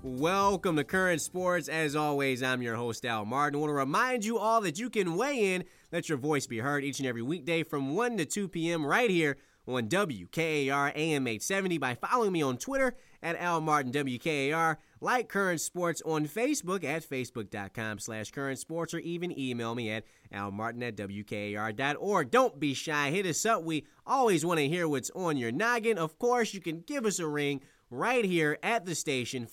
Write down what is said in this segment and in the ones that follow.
Welcome to Current Sports. As always, I'm your host, Al Martin. I want to remind you all that you can weigh in, let your voice be heard each and every weekday from 1 to 2 p.m. right here on WKAR AM 870 by following me on Twitter at Al Martin WKAR, like Current Sports on Facebook at facebook.com/Current Sports, or even email me at almartin@wkar.org. Don't be shy. Hit us up. We always want to hear what's on your noggin. Of course, you can give us a ring right here at the station,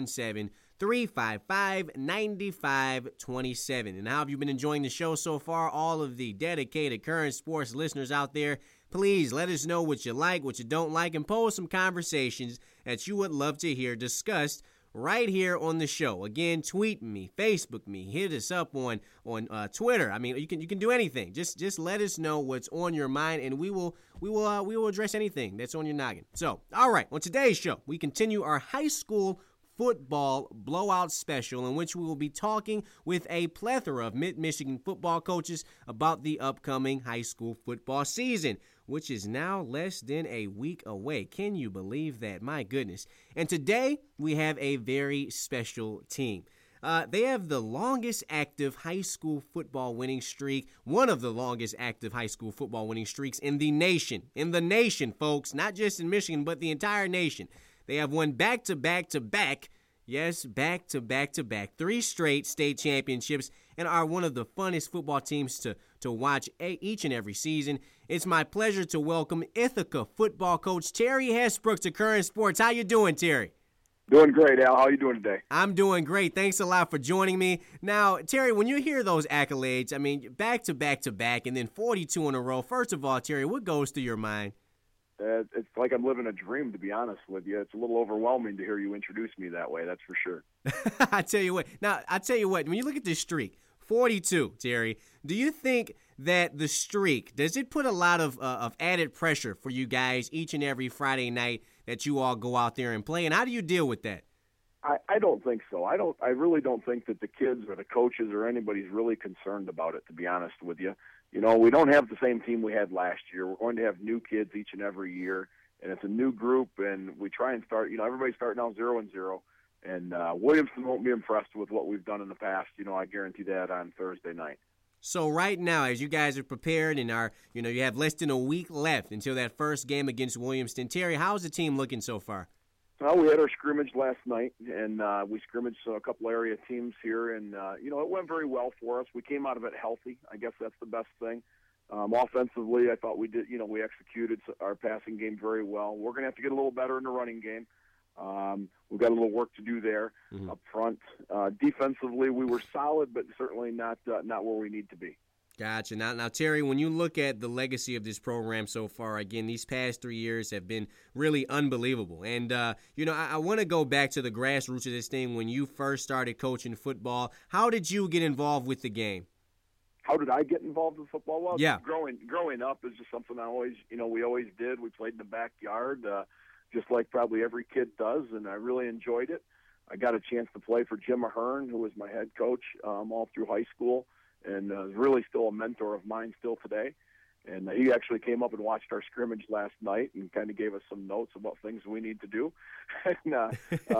517-355-9527. And how have you been enjoying the show so far? All of the dedicated Current Sports listeners out there, please let us know what you like, what you don't like, and pose some conversations that you would love to hear discussed right here on the show. Again, tweet me, Facebook me, hit us up on Twitter. I mean, you can do anything. Just let us know what's on your mind, and we will address anything that's on your noggin. So, all right, on today's show, we continue our high school football blowout special, in which we will be talking with a plethora of Mid-Michigan football coaches about the upcoming high school football season, which is now less than a week away. Can you believe that? My goodness. And today, we have a very special team. They have the longest active high school football winning streak, one of the longest active high school football winning streaks in the nation. In the nation, folks, not just in Michigan, but the entire nation. They have won back-to-back-to-back, yes, back-to-back-to-back, 3 straight state championships, and are one of the funnest football teams to watch each and every season. It's my pleasure to welcome Ithaca football coach Terry Hesbrook to Current Sports. How you doing, Terry? Doing great, Al. How are you doing today? I'm doing great. Thanks a lot for joining me. Now, Terry, when you hear those accolades, I mean, back-to-back-to-back and then 42 in a row, first of all, Terry, what goes through your mind? It's like I'm living a dream, to be honest with you. It's a little overwhelming to hear you introduce me that way, that's for sure. I tell you what, when you look at this streak, 42, Terry, do you think that the streak, does it put a lot of added pressure for you guys each and every Friday night that you all go out there and play? And how do you deal with that? I don't think so. I really don't think that the kids or the coaches or anybody's really concerned about it, to be honest with you. You know, we don't have the same team we had last year. We're going to have new kids each and every year, and it's a new group, and we try and start, everybody's starting out 0-0, and Williamston won't be impressed with what we've done in the past. I guarantee that on Thursday night. So right now, as you guys are prepared and you have less than a week left until that first game against Williamston, Terry, how's the team looking so far? Well, we had our scrimmage last night, and we scrimmaged a couple area teams here, and, it went very well for us. We came out of it healthy. I guess that's the best thing. Offensively, I thought we did, we executed our passing game very well. We're going to have to get a little better in the running game. We've got a little work to do there up front. Defensively, we were solid, but certainly not where we need to be. Gotcha. Now, Terry, when you look at the legacy of this program so far, again, these past 3 years have been really unbelievable. And, I want to go back to the grassroots of this thing when you first started coaching football. How did you get involved with the game? How did I get involved in football? Well, yeah. Growing up is just something we always did. We played in the backyard, just like probably every kid does, and I really enjoyed it. I got a chance to play for Jim Ahern, who was my head coach all through high school, and is really still a mentor of mine still today. And he actually came up and watched our scrimmage last night and kind of gave us some notes about things we need to do. But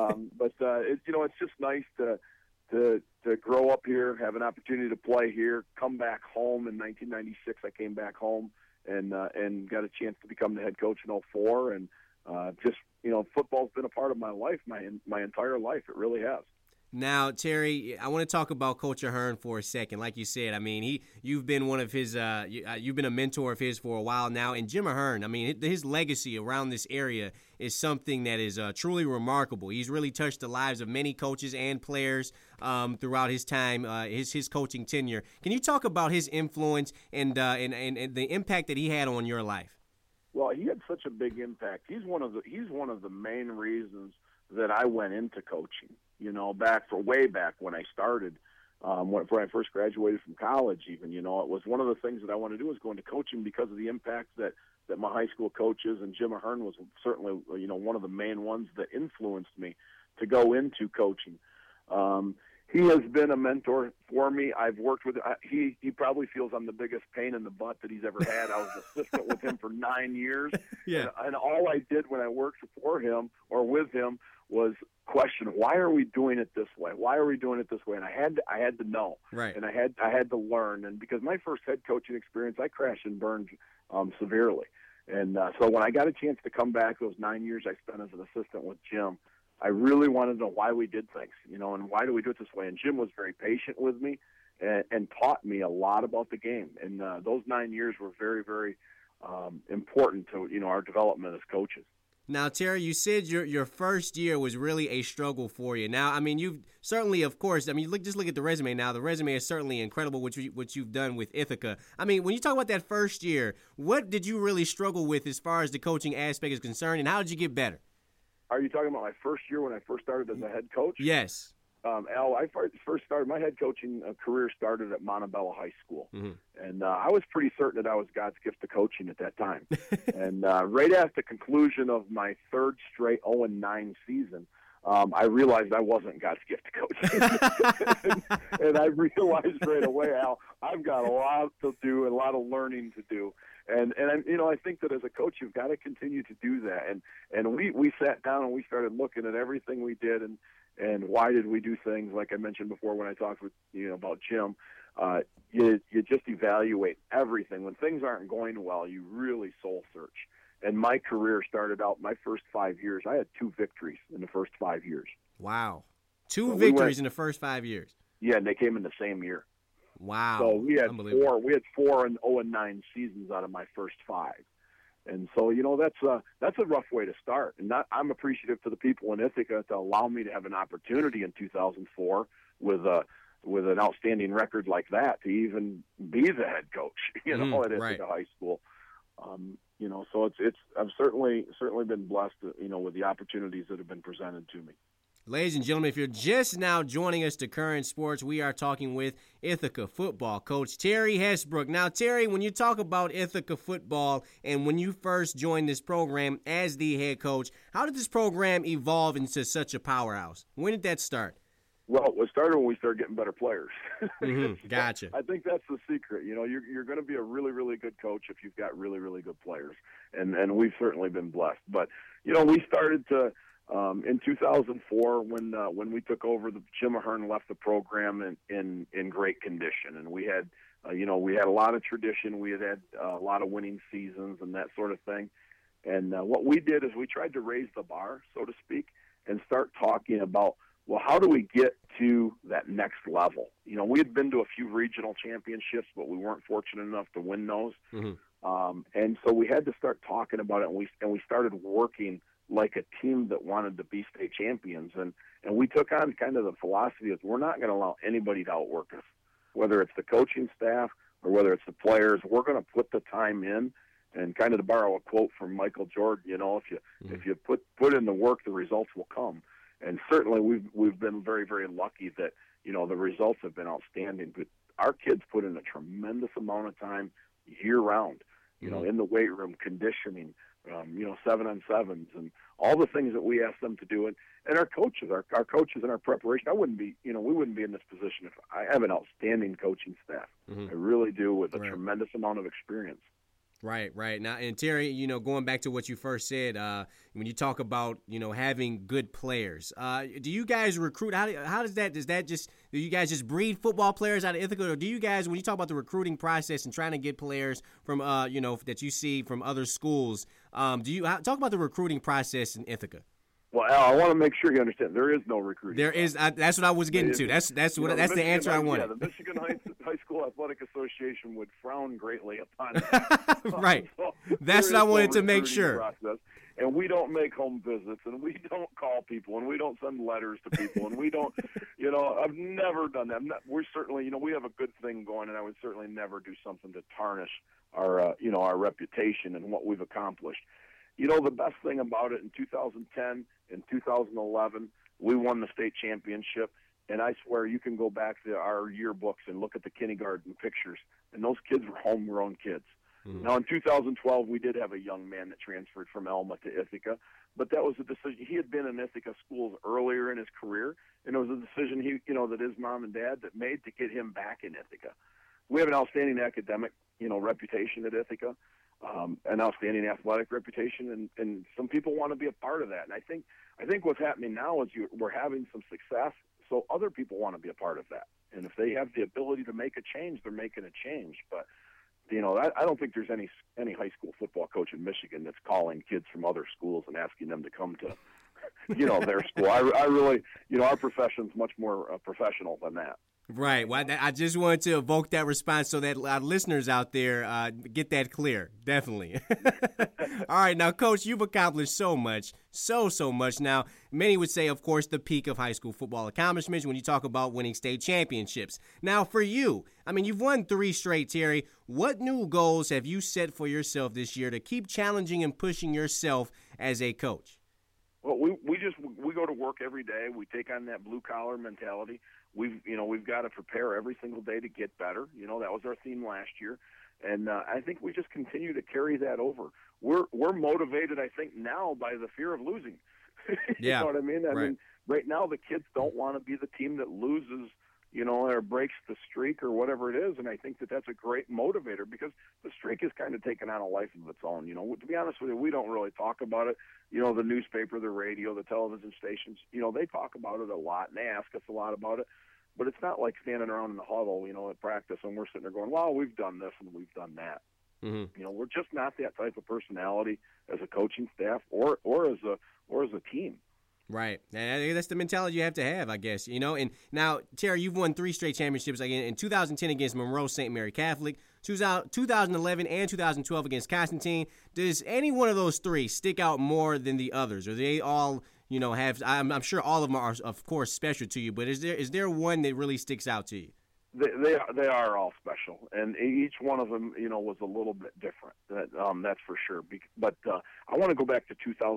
it's just nice to grow up here, have an opportunity to play here, come back home. In 1996, I came back home and got a chance to become the head coach in 2004. And football's been a part of my life, my entire life. It really has. Now, Terry, I want to talk about Coach Ahern for a second. Like you said, I mean, you've been one of his, you've been a mentor of his for a while now. And Jim Ahern, I mean, his legacy around this area is something that is truly remarkable. He's really touched the lives of many coaches and players throughout his time, his coaching tenure. Can you talk about his influence and the impact that he had on your life? Well, he had such a big impact. He's one of the main reasons that I went into coaching. Way back when I started, when I first graduated from college, even, it was one of the things that I wanted to do was go into coaching because of the impact that my high school coaches, and Jim Ahern was certainly, one of the main ones that influenced me to go into coaching. He has been a mentor for me. I've worked with he probably feels I'm the biggest pain in the butt that he's ever had. I was assistant with him for 9 years. Yeah. And all I did when I worked for him or with him was question, why are we doing it this way? Why are we doing it this way? And I had to know, right. And I had to learn. And because my first head coaching experience, I crashed and burned severely. And so when I got a chance to come back, those 9 years I spent as an assistant with Jim, I really wanted to know why we did things, and why do we do it this way? And Jim was very patient with me and taught me a lot about the game. And those 9 years were very, very important to, our development as coaches. Now, Terry, you said your first year was really a struggle for you. Now, I mean, you've certainly, of course, just look at the resume now. The resume is certainly incredible, what you've done with Ithaca. I mean, when you talk about that first year, what did you really struggle with as far as the coaching aspect is concerned, and how did you get better? Are you talking about my first year when I first started as a head coach? Yes. Al, I first started, my head coaching career started at Montebello High School. Mm-hmm. And I was pretty certain that I was God's gift to coaching at that time. And right after the conclusion of my third straight 0-9 season, I realized I wasn't God's gift to coaching. and I realized right away, Al, I've got a lot to do and a lot of learning to do. And I think that as a coach, you've got to continue to do that. And we sat down and we started looking at everything we did and why did we do things, like I mentioned before when I talked with about Jim. You just evaluate everything. When things aren't going well, you really soul search. And my career started out, my first 5 years, I had 2 victories in the first 5 years. Wow. 2 victories in the first 5 years. Yeah, and they came in the same year. Wow. So we had 4 and 0-9 seasons out of my first 5. And so, that's a rough way to start. And I'm appreciative to the people in Ithaca to allow me to have an opportunity in 2004 with an outstanding record like that to even be the head coach, at Ithaca right. High School. So I've certainly been blessed, with the opportunities that have been presented to me. Ladies and gentlemen, if you're just now joining us to Current Sports, we are talking with Ithaca football coach Terry Hesbrook. Now, Terry, when you talk about Ithaca football and when you first joined this program as the head coach, how did this program evolve into such a powerhouse? When did that start? Well, it started when we started getting better players. Mm-hmm. Gotcha. I think that's the secret. You're going to be a really, really good coach if you've got really, really good players, and we've certainly been blessed. But we started to in 2004 when we took over. Jim Ahern left the program in great condition, and we had we had a lot of tradition. We had a lot of winning seasons and that sort of thing. And what we did is we tried to raise the bar, so to speak, and start talking about, well, how do we get to that next level? We had been to a few regional championships, but we weren't fortunate enough to win those. Mm-hmm. And so we had to start talking about it, and we started working like a team that wanted to be state champions. And we took on kind of the philosophy of we're not going to allow anybody to outwork us, whether it's the coaching staff or whether it's the players. We're going to put the time in. And kind of to borrow a quote from Michael Jordan, if you put in the work, the results will come. And certainly we've been very, very lucky that, the results have been outstanding. But our kids put in a tremendous amount of time year-round, in the weight room, conditioning, 7-on-7s, and all the things that we ask them to do. And our coaches and our preparation, we wouldn't be in this position if I have an outstanding coaching staff. Mm-hmm. I really do, with a tremendous amount of experience. Right. Now, and Terry, going back to what you first said, when you talk about, having good players, do you guys recruit? How does that do you guys just breed football players out of Ithaca, or do you guys, when you talk about the recruiting process and trying to get players from, that you see from other schools, talk about the recruiting process in Ithaca? Well, Al, I want to make sure you understand there is no recruiting. There is. That's what I was getting to. That's the answer I wanted. Yeah, the Michigan High School Athletic Association would frown greatly upon that. Right. So that's what I wanted to make sure. Process. And we don't make home visits, and we don't call people, and we don't send letters to people, and we don't, I've never done that. We're certainly, we have a good thing going, and I would certainly never do something to tarnish our, our reputation and what we've accomplished. The best thing about it, in 2010 and 2011, we won the state championship, and I swear you can go back to our yearbooks and look at the kindergarten pictures, and those kids were homegrown kids. Mm-hmm. Now, in 2012, we did have a young man that transferred from Elma to Ithaca, but that was a decision. He had been in Ithaca schools earlier in his career, and it was a decision that his mom and dad that made to get him back in Ithaca. We have an outstanding academic, reputation at Ithaca. an outstanding athletic reputation, and some people want to be a part of that. And I think what's happening now is we're having some success, so other people want to be a part of that. And if they have the ability to make a change, they're making a change. But I don't think there's any high school football coach in Michigan that's calling kids from other schools and asking them to come to their school. I really, our profession's much more professional than that. Right. Well, I just wanted to evoke that response so that our listeners out there get that clear. Definitely. All right. Now, Coach, you've accomplished so much, so much. Now, many would say, of course, the peak of high school football accomplishments when you talk about winning state championships. Now, for you, I mean, you've won 3 straight, Terry. What new goals have you set for yourself this year to keep challenging and pushing yourself as a coach? Well, we go to work every day. We take on that blue collar mentality. We've got to prepare every single day to get better. That was our theme last year, and I think we just continue to carry that over. We're motivated, I think, now by the fear of losing. You know what I mean? I mean, right now the kids don't want to be the team that loses, or breaks the streak or whatever it is. And I think that's a great motivator because the streak has kind of taken on a life of its own. To be honest with you, we don't really talk about it. The newspaper, the radio, the television stations, they talk about it a lot and they ask us a lot about it. But it's not like standing around in the huddle, at practice, and we're sitting there going, well, we've done this and we've done that. Mm-hmm. We're just not that type of personality as a coaching staff or as a team. Right. And that's the mentality you have to have, I guess. And now, Terry, you've won 3 straight championships again in 2010 against Monroe St. Mary Catholic, 2011 and 2012 against Constantine. Does any one of those 3 stick out more than the others? Or they all, have, I'm sure all of them are, of course, special to you, but is there one that really sticks out to you? They are all special, and each one of them, was a little bit different. That's for sure. But I want to go back to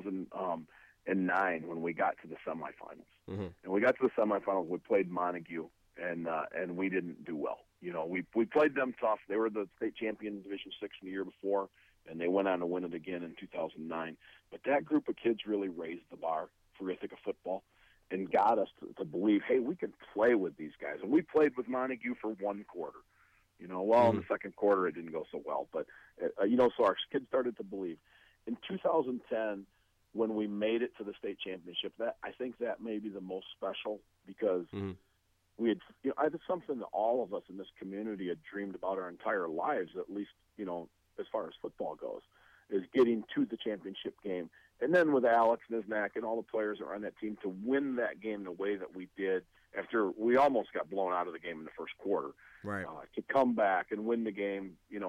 2009 when we got to the semifinals. Mm-hmm. And we got to the semifinals. We played Montague, and we didn't do well. We played them tough. They were the state champion in Division 6 the year before, and they went on to win it again in 2009. But that group of kids really raised the bar for Ithaca football and got us to believe, hey, we can play with these guys. And we played with Montague for 1 quarter. Mm-hmm. In the second quarter it didn't go so well. But, so our kids started to believe. In 2010, when we made it to the state championship, I think that may be the most special because we had, I did something that all of us in this community had dreamed about our entire lives, at least, as far as football goes, is getting to the championship game. And then with Alex Niznak and all the players that are on that team to win that game the way that we did after we almost got blown out of the game in the first quarter, right? To come back and win the game,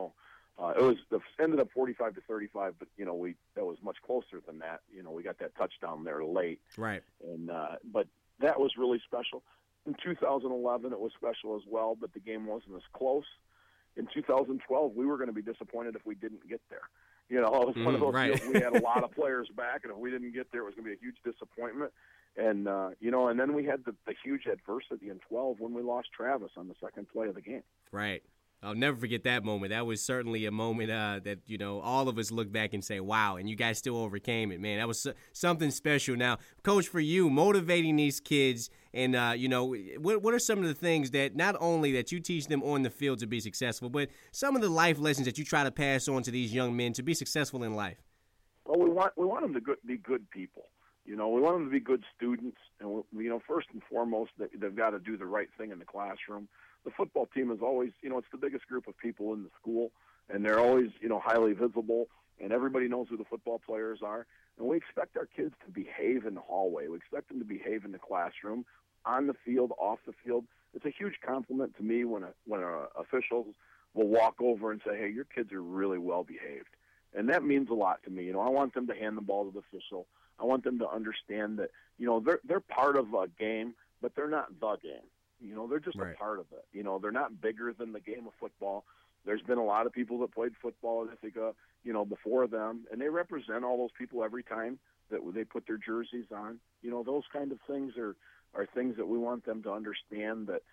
it ended up 45-35, but that was much closer than that. We got that touchdown there late, right? And but that was really special. In 2011, it was special as well, but the game wasn't as close. In 2012, we were going to be disappointed if we didn't get there. It was one of those deals. We had a lot of players back, and if we didn't get there, it was going to be a huge disappointment. And and then we had the huge adversity in 12 when we lost Travis on the second play of the game. Right. I'll never forget that moment. That was certainly a moment that, all of us look back and say, wow, and you guys still overcame it, man. That was something special. Now, Coach, for you, motivating these kids and, what are some of the things that not only that you teach them on the field to be successful, but some of the life lessons that you try to pass on to these young men to be successful in life? Well, we want them to be good people. We want them to be good students. And, first and foremost, they've got to do the right thing in the classroom. The football team is always, it's the biggest group of people in the school, and they're always, highly visible, and everybody knows who the football players are. And we expect our kids to behave in the hallway. We expect them to behave in the classroom, on the field, off the field. It's a huge compliment to me when officials will walk over and say, hey, your kids are really well behaved. And that means a lot to me. I want them to hand the ball to the official. I want them to understand that, they're part of a game, but they're not the game. They're just right. A part of it. They're not bigger than the game of football. There's been a lot of people that played football in Ithaca, before them, and they represent all those people every time that they put their jerseys on. Those kind of things are things that we want them to understand that,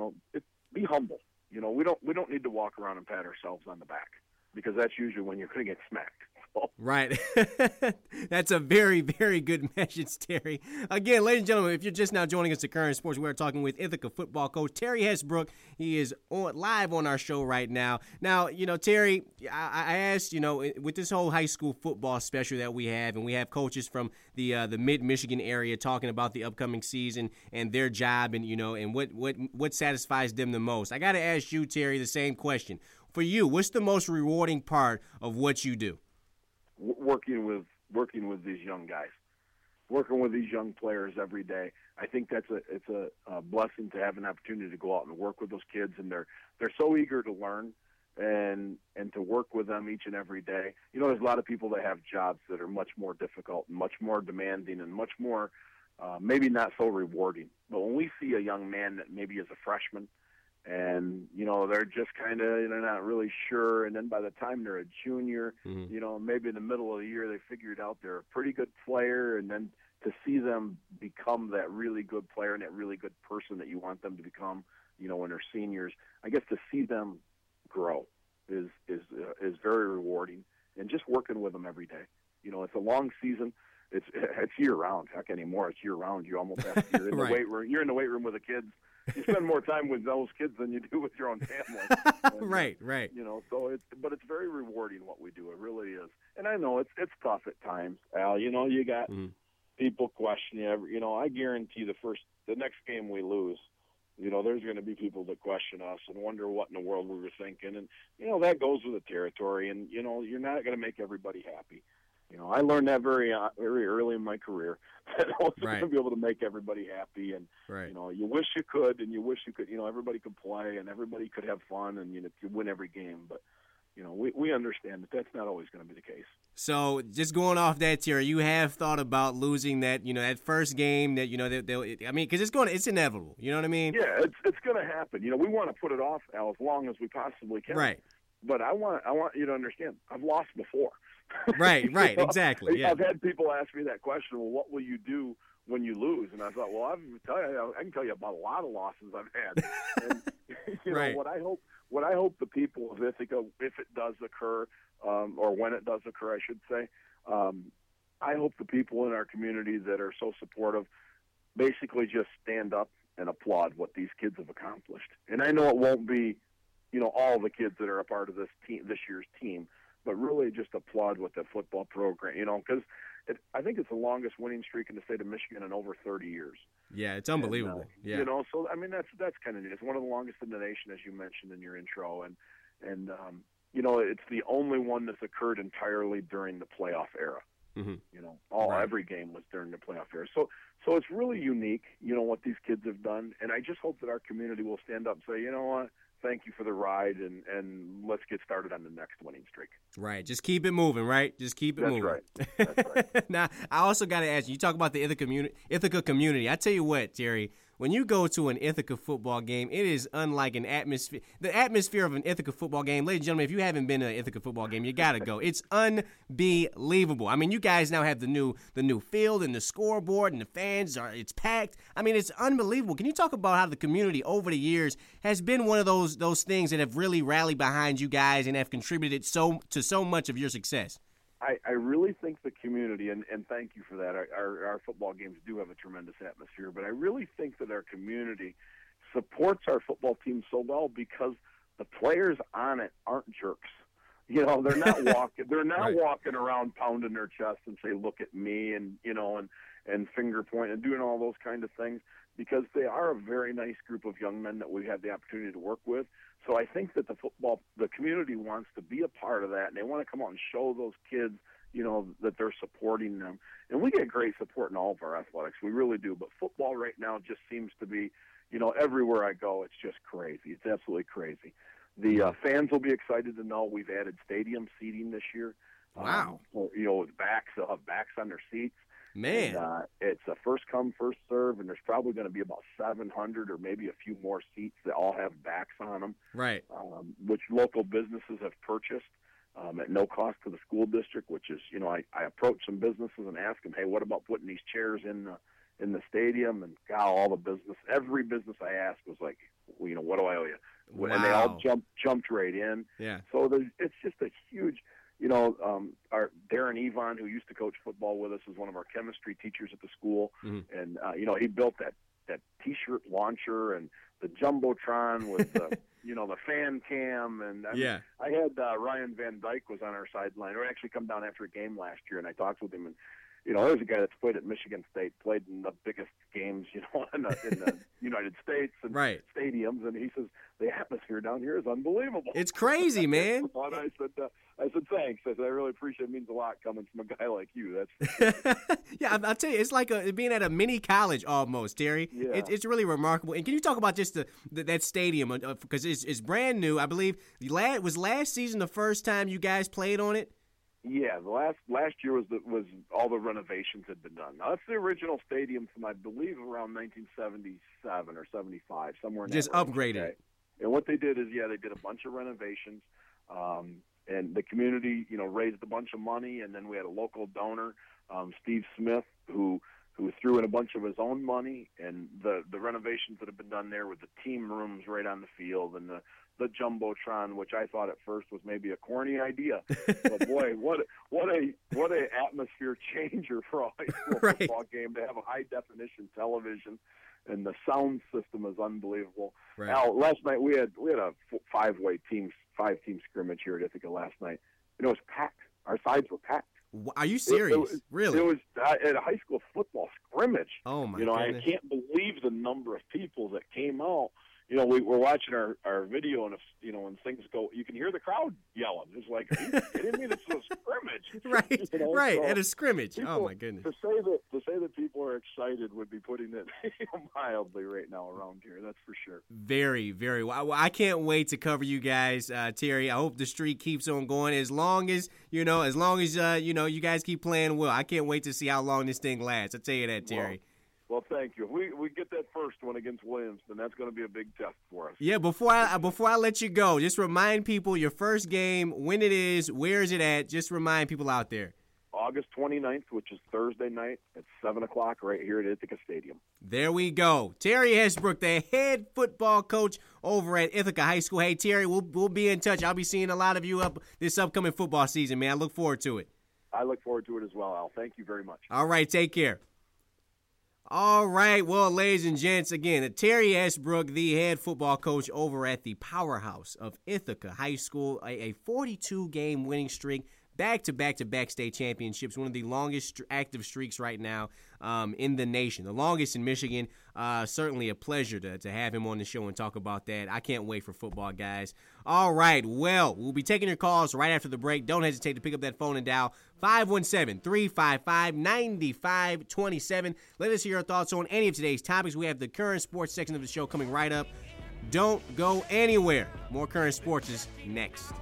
be humble. We don't need to walk around and pat ourselves on the back because that's usually when you're going to get smacked. So. Right. That's a very, very good message, Terry. Again, ladies and gentlemen, if you're just now joining us at Current Sports, we're talking with Ithaca football coach Terry Hessbrook. He is live on our show right now. Now, Terry, I asked, with this whole high school football special that we have, and we have coaches from the mid-Michigan area talking about the upcoming season and their job and, and what satisfies them the most. I got to ask you, Terry, the same question. For you, what's the most rewarding part of what you do? Working with these young guys, working with these young players every day. I think it's a blessing to have an opportunity to go out and work with those kids, and they're so eager to learn and to work with them each and every day. There's a lot of people that have jobs that are much more difficult and much more demanding and much more maybe not so rewarding. But when we see a young man that maybe is a freshman, and they're just kind of they're not really sure, and then by the time they're a junior, maybe in the middle of the year they figured out they're a pretty good player, and then to see them become that really good player and that really good person that you want them to become, when they're seniors, I guess to see them grow is very rewarding, and just working with them every day. It's a long season. It's year round. Heck, anymore, it's year round. You almost have to. You're in the weight room. You're in the weight room with the kids. You spend more time with those kids than you do with your own family. And, right. So but it's very rewarding what we do. It really is. And I know it's tough at times, Al. You got people questioning you. I guarantee the next game we lose, there's going to be people that question us and wonder what in the world we were thinking. And, that goes with the territory. And, you're not going to make everybody happy. I learned that very early in my career. That I wasn't going to be able to make everybody happy, and you wish you could, and you wish you could. Everybody could play, and everybody could have fun, and you win every game. But we understand that that's not always going to be the case. So, just going off that, Terry, you have thought about losing that, that first game that because it's inevitable. You know what I mean? Yeah, it's going to happen. We want to put it off, Al, as long as we possibly can. Right. But I want you to understand, I've lost before. Right, exactly. Yeah. I've had people ask me that question. Well, what will you do when you lose? And I thought, well, I can tell you about a lot of losses I've had. And, what I hope the people of Ithaca, if it does occur, or when it does occur, I should say, I hope the people in our community that are so supportive basically just stand up and applaud what these kids have accomplished. And I know it won't be, all the kids that are a part of this year's team, but really just applaud what the football program, because I think it's the longest winning streak in the state of Michigan in over 30 years. Yeah, it's unbelievable. And, so I mean that's kind of neat. It's one of the longest in the nation, as you mentioned in your intro, and it's the only one that's occurred entirely during the playoff era. Mm-hmm. Every game was during the playoff era. So it's really unique, what these kids have done, and I just hope that our community will stand up and say, you know what, thank you for the ride, and let's get started on the next winning streak. Right. Just keep it moving, right? Just keep it moving. That's right. Now, I also got to ask you talk about the Ithaca community. I tell you what, Terry, when you go to an Ithaca football game, it is unlike an atmosphere. The atmosphere of an Ithaca football game, ladies and gentlemen, if you haven't been to an Ithaca football game, you got to go. It's unbelievable. I mean, you guys now have the new field and the scoreboard and the fans it's packed. I mean, it's unbelievable. Can you talk about how the community over the years has been one of those things that have really rallied behind you guys and have contributed to so much of your success? I really think the community, and thank you for that, our football games do have a tremendous atmosphere, but I really think that our community supports our football team so well because the players on it aren't jerks. They're not walking. They're not walking around pounding their chest and say, "Look at me," and and finger point and doing all those kind of things, because they are a very nice group of young men that we have the opportunity to work with. So I think that the community wants to be a part of that, and they want to come out and show those kids, that they're supporting them. And we get great support in all of our athletics. We really do. But football right now just seems to be, everywhere I go, it's just crazy. It's absolutely crazy. The fans will be excited to know we've added stadium seating this year. Wow. With backs, they'll have backs on their seats. Man. And, it's a first come, first serve, and there's probably going to be about 700 or maybe a few more seats that all have backs on them. Right. Which local businesses have purchased at no cost to the school district, which is, I approached some businesses and asked them, hey, what about putting these chairs in the stadium? And every business I asked was like, what do I owe you? Wow. And they all jumped right in. Yeah. So it's just a huge, Darren Evon, who used to coach football with us, is one of our chemistry teachers at the school. Mm-hmm. And, he built that T-shirt launcher and the Jumbotron with the, the fan cam. And I had Ryan Van Dyke was on our sideline, or actually come down after a game last year, and I talked with him. And, there's a guy that's played at Michigan State, played in the biggest games, in the United States and stadiums. And he says, the atmosphere down here is unbelievable. It's crazy, man. And I said, thanks. I said, I really appreciate it. It means a lot coming from a guy like you. Yeah, I'll tell you, it's like being at a mini college almost, Terry. Yeah. It's really remarkable. And can you talk about just that stadium? Because it's brand new. I believe was last season the first time you guys played on it? Yeah, the last year was all the renovations had been done. Now, that's the original stadium from, I believe, around 1977 or 75, somewhere in just that range. Upgraded it. And what they did is, they did a bunch of renovations, and the community, raised a bunch of money, and then we had a local donor, Steve Smith, who threw in a bunch of his own money, and the renovations that have been done there with the team rooms right on the field and the Jumbotron, which I thought at first was maybe a corny idea, but boy, what a atmosphere changer for a high school football game to have a high definition television, and the sound system is unbelievable. Right. Now, last night we had a five-team scrimmage here at Ithaca last night, and it was packed. Our sides were packed. Are you serious? Really? It was at a high school football scrimmage. Oh my goodness. I can't believe the number of people that came out. We're watching our video, and if, when things go, you can hear the crowd yelling. It's like, are you kidding me? This is a scrimmage. Right, So at a scrimmage. People, oh my goodness. To say that people are excited would be putting it mildly right now around here. That's for sure. Very, very well. I can't wait to cover you guys, Terry. I hope the streak keeps on going as long as you guys keep playing well. I can't wait to see how long this thing lasts. I tell you that, Terry. Well, thank you. If we get that first one against Williamston, that's going to be a big test for us. Yeah, before I let you go, just remind people your first game, when it is, where is it at? Just remind people out there. August 29th, which is Thursday night at 7 o'clock right here at Ithaca Stadium. There we go. Terry Hesbrook, the head football coach over at Ithaca High School. Hey, Terry, we'll be in touch. I'll be seeing a lot of you up this upcoming football season, man. I look forward to it. I look forward to it as well, Al. Thank you very much. All right, take care. All right, well, ladies and gents, again, Terry Hesbrook, the head football coach over at the powerhouse of Ithaca High School, a 42-game winning streak, back-to-back state championships, one of the longest active streaks right now in the nation, the longest in Michigan. Certainly a pleasure to have him on the show and talk about that. I can't wait for football, guys. All right, well, we'll be taking your calls right after the break. Don't hesitate to pick up that phone and dial 517-355-9527. Let us hear your thoughts on any of today's topics. We have the current sports section of the show coming right up. Don't go anywhere. More current sports is next.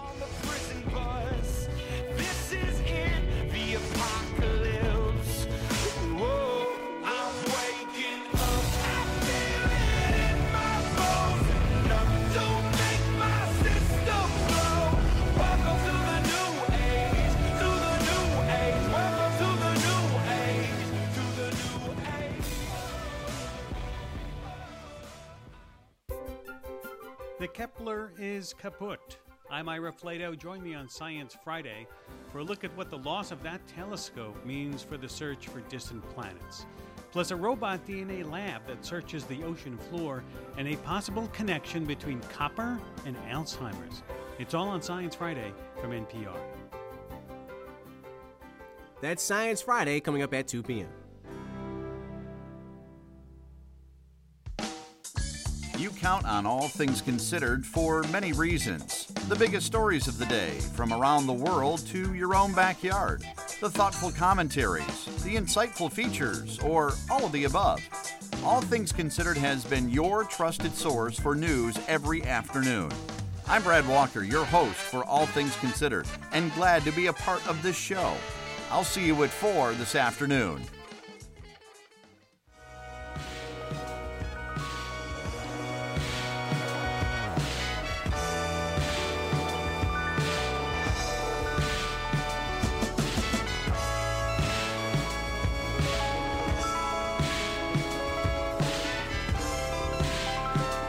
The Kepler is kaput. I'm Ira Flato. Join me on Science Friday for a look at what the loss of that telescope means for the search for distant planets. Plus a robot DNA lab that searches the ocean floor and a possible connection between copper and Alzheimer's. It's all on Science Friday from NPR. That's Science Friday coming up at 2 p.m. You count on All Things Considered for many reasons. The biggest stories of the day, from around the world to your own backyard. The thoughtful commentaries, the insightful features, or all of the above. All Things Considered has been your trusted source for news every afternoon. I'm Brad Walker, your host for All Things Considered, and glad to be a part of this show. I'll see you at 4 this afternoon.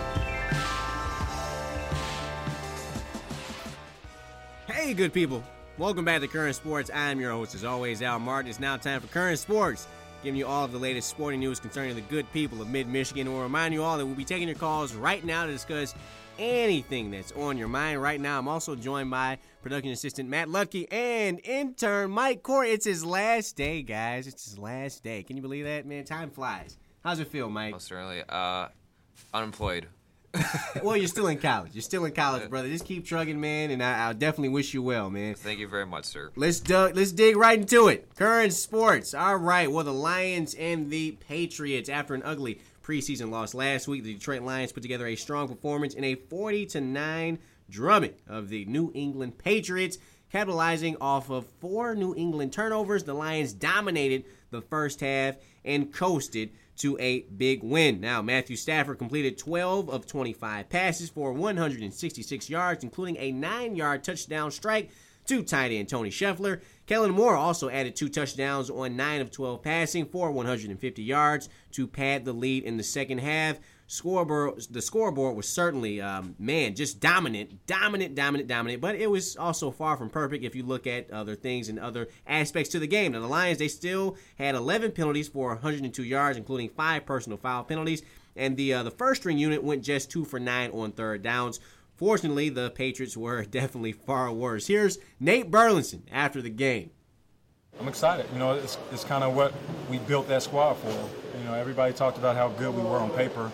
Hey, good people. Welcome back to Current Sports. I'm your host, as always, Al Martin. It's now time for Current Sports, giving you all of the latest sporting news concerning the good people of mid-Michigan. We'll remind you all that we'll be taking your calls right now to discuss anything that's on your mind right now. I'm also joined by production assistant Matt Lutke and intern Mike Corey. It's his last day, guys. It's his last day. Can you believe that, man? Time flies. How's it feel, Mike? Most certainly. Unemployed. Well, you're still in college. You're still in college, brother. Just keep trucking, man, and I'll definitely wish you well, man. Thank you very much, sir. Let's dig right into it. Current sports. All right. Well, the Lions and the Patriots, after an ugly preseason loss last week, the Detroit Lions put together a strong performance in a 40-9 drumming of the New England Patriots. Capitalizing off of 4 New England turnovers, the Lions dominated the first half and coasted to a big win. Now, Matthew Stafford completed 12 of 25 passes for 166 yards, including a 9-yard touchdown strike to tight end Tony Scheffler. Kellen Moore also added 2 touchdowns on 9 of 12 passing for 150 yards to pad the lead in the second half. The scoreboard was certainly, just dominant, but it was also far from perfect if you look at other things and other aspects to the game. Now, the Lions, they still had 11 penalties for 102 yards, including 5 personal foul penalties, and the first-string unit went just 2 for 9 on third downs. Fortunately, the Patriots were definitely far worse. Here's Nate Burleson after the game. I'm excited. You know, it's kind of what we built that squad for. You know, everybody talked about how good we were on paper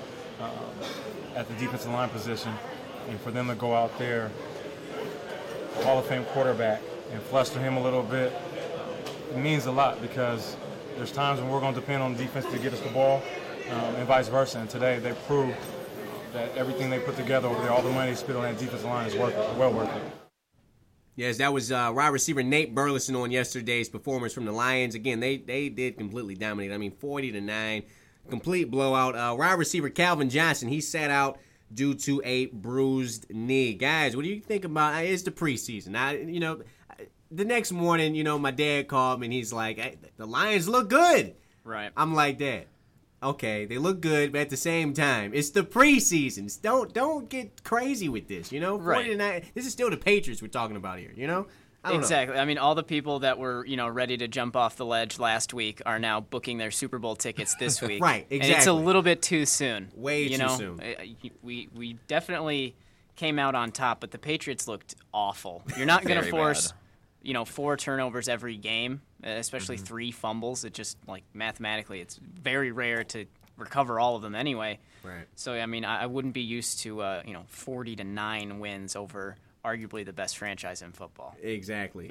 at the defensive line position, and for them to go out there, Hall of Fame quarterback, and fluster him a little bit, it means a lot because there's times when we're going to depend on defense to get us the ball, and vice versa. And today they proved that everything they put together over there, all the money they spent on that defensive line is well worth it. Yes, that was wide receiver Nate Burleson on yesterday's performance from the Lions. Again, they did completely dominate. I mean, 40-9, complete blowout. Wide receiver Calvin Johnson, he sat out due to a bruised knee. Guys, what do you think about? It's the preseason. The next morning, my dad called me and he's like, hey, the Lions look good. Right. I'm like, Dad, okay, they look good, but at the same time, it's the preseason. Don't get crazy with this, Right. 49. This is still the Patriots we're talking about here, I don't Exactly. know. I mean, all the people that were, ready to jump off the ledge last week are now booking their Super Bowl tickets this week. Right, exactly. And it's a little bit too soon. Way too soon. We definitely came out on top, but the Patriots looked awful. You're not going to force, 4 turnovers every game, especially 3 fumbles. It just, mathematically, it's very rare to recover all of them anyway. Right. So, I mean, I wouldn't be used to, 40-9 wins over arguably the best franchise in football. Exactly.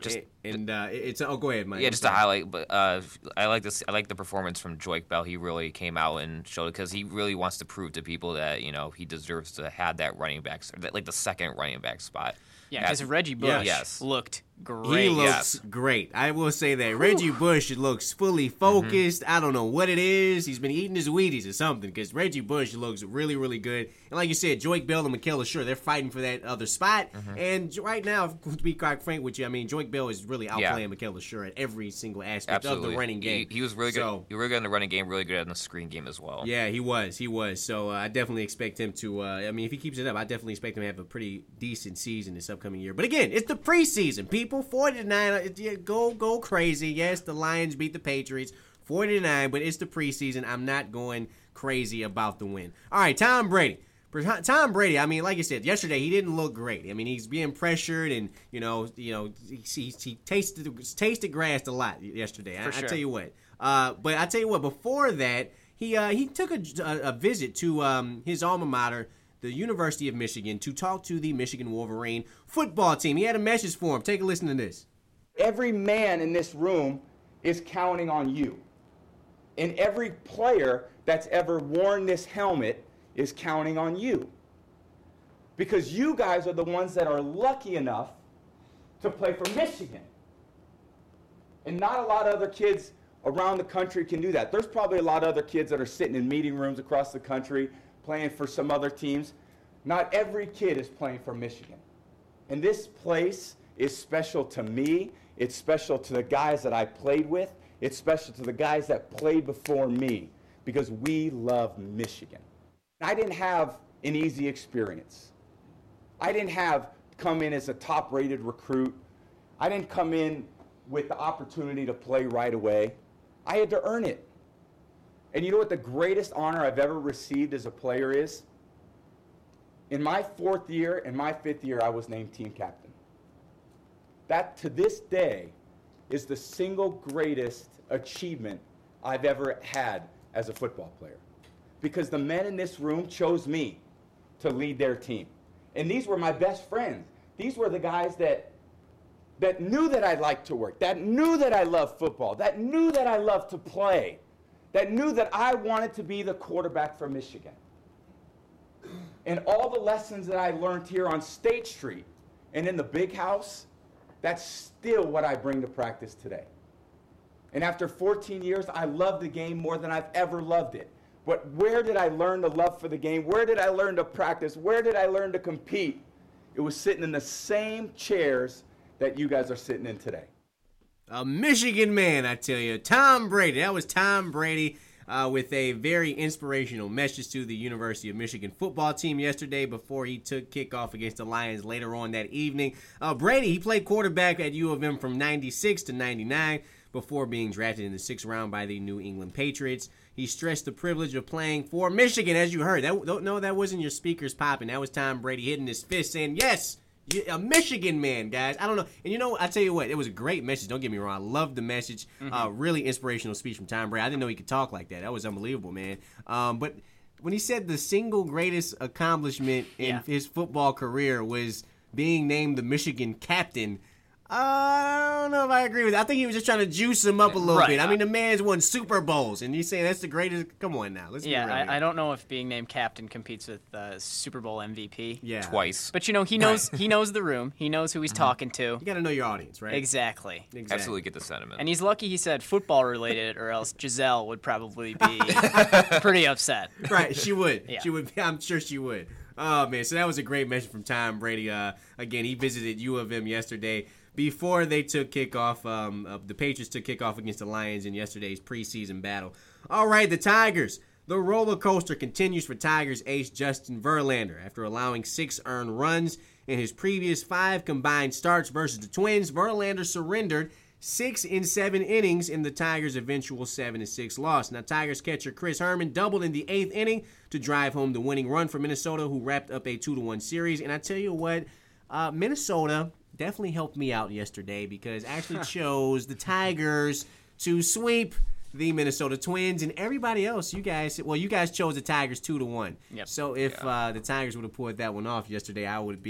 Go ahead, Mike. Yeah, just to highlight, but I like this. I like the performance from Joique Bell. He really came out and showed it because he really wants to prove to people that he deserves to have that running back, like the second running back spot. Yeah, because Reggie Bush looked great. He looks great. I will say that. Reggie Bush looks fully focused. I don't know what it is. He's been eating his Wheaties or something because Reggie Bush looks really, really good. And like you said, Joique Bell and Michaela Schur, they're fighting for that other spot. And right now, to be quite frank with you, I mean, Joique Bell is really outplaying Michaela Schur at every single aspect of the running game. He was really good. He was really good in the running game, really good in the screen game as well. Yeah, he was. So I definitely expect him to, if he keeps it up, I definitely expect him to have a pretty decent season this upcoming year. But again, it's the preseason, people. 40-9, go crazy. Yes, the Lions beat the Patriots 40-9, but it's the preseason. I'm not going crazy about the win. All right, Tom Brady. Tom Brady, I mean, like I said, yesterday he didn't look great. I mean, he's being pressured, and he tasted grass a lot yesterday. I tell you what. But I tell you what, before that, he took a visit to his alma mater, the University of Michigan, to talk to the Michigan Wolverine football team. He had a message for him. Take a listen to this. Every man in this room is counting on you. And every player that's ever worn this helmet is counting on you. Because you guys are the ones that are lucky enough to play for Michigan. And not a lot of other kids around the country can do that. There's probably a lot of other kids that are sitting in meeting rooms across the country playing for some other teams. Not every kid is playing for Michigan. And this place is special to me. It's special to the guys that I played with. It's special to the guys that played before me because we love Michigan. I didn't have an easy experience. I didn't have come in as a top-rated recruit. I didn't come in with the opportunity to play right away. I had to earn it. And you know what the greatest honor I've ever received as a player is? In my 4th year and my 5th year, I was named team captain. That, to this day, is the single greatest achievement I've ever had as a football player. Because the men in this room chose me to lead their team. And these were my best friends. These were the guys that knew that I liked to work, that knew that I loved football, that knew that I loved to play, that knew that I wanted to be the quarterback for Michigan. And all the lessons that I learned here on State Street and in the big house, that's still what I bring to practice today. And after 14 years, I love the game more than I've ever loved it. But where did I learn the love for the game? Where did I learn to practice? Where did I learn to compete? It was sitting in the same chairs that you guys are sitting in today. A Michigan man, I tell you. Tom Brady. That was Tom Brady with a very inspirational message to the University of Michigan football team yesterday before he took kickoff against the Lions later on that evening. Brady, he played quarterback at U of M from 96 to 99 before being drafted in the 6th round by the New England Patriots. He stressed the privilege of playing for Michigan, as you heard. No, that wasn't your speakers popping. That was Tom Brady hitting his fist saying, yes, a Michigan man, guys. I don't know. And you know, I tell you what, it was a great message. Don't get me wrong. I loved the message. Really inspirational speech from Tom Brady. I didn't know he could talk like that. That was unbelievable, man. But when he said the single greatest accomplishment in his football career was being named the Michigan captain, I don't know if I agree with that. I think he was just trying to juice him up a little bit. I mean, the man's won Super Bowls, and you saying that's the greatest? Come on now. Let's be real here. I don't know if being named captain competes with Super Bowl MVP. Yeah. Twice. But, you know, he knows he knows the room. He knows who he's talking to. You got to know your audience, right? Exactly. Absolutely get the sentiment. And he's lucky he said football-related, or else Giselle would probably be pretty upset. Right, she would. Yeah. She would. I'm sure she would. Oh, man, so that was a great message from Tom Brady. Again, he visited U of M yesterday. Before they took kickoff, the Patriots took kickoff against the Lions in yesterday's preseason battle. All right, the Tigers. The roller coaster continues for Tigers ace Justin Verlander. After allowing 6 earned runs in his previous 5 combined starts versus the Twins, Verlander surrendered 6 in 7 innings in the Tigers' eventual 7-6 loss. Now, Tigers catcher Chris Herman doubled in the 8th inning to drive home the winning run for Minnesota, who wrapped up a 2-1 series. And I tell you what, Minnesota definitely helped me out yesterday because I actually chose the Tigers to sweep the Minnesota Twins, and everybody else, you guys chose the Tigers 2-1. Yep. So if the Tigers would have pulled that one off yesterday,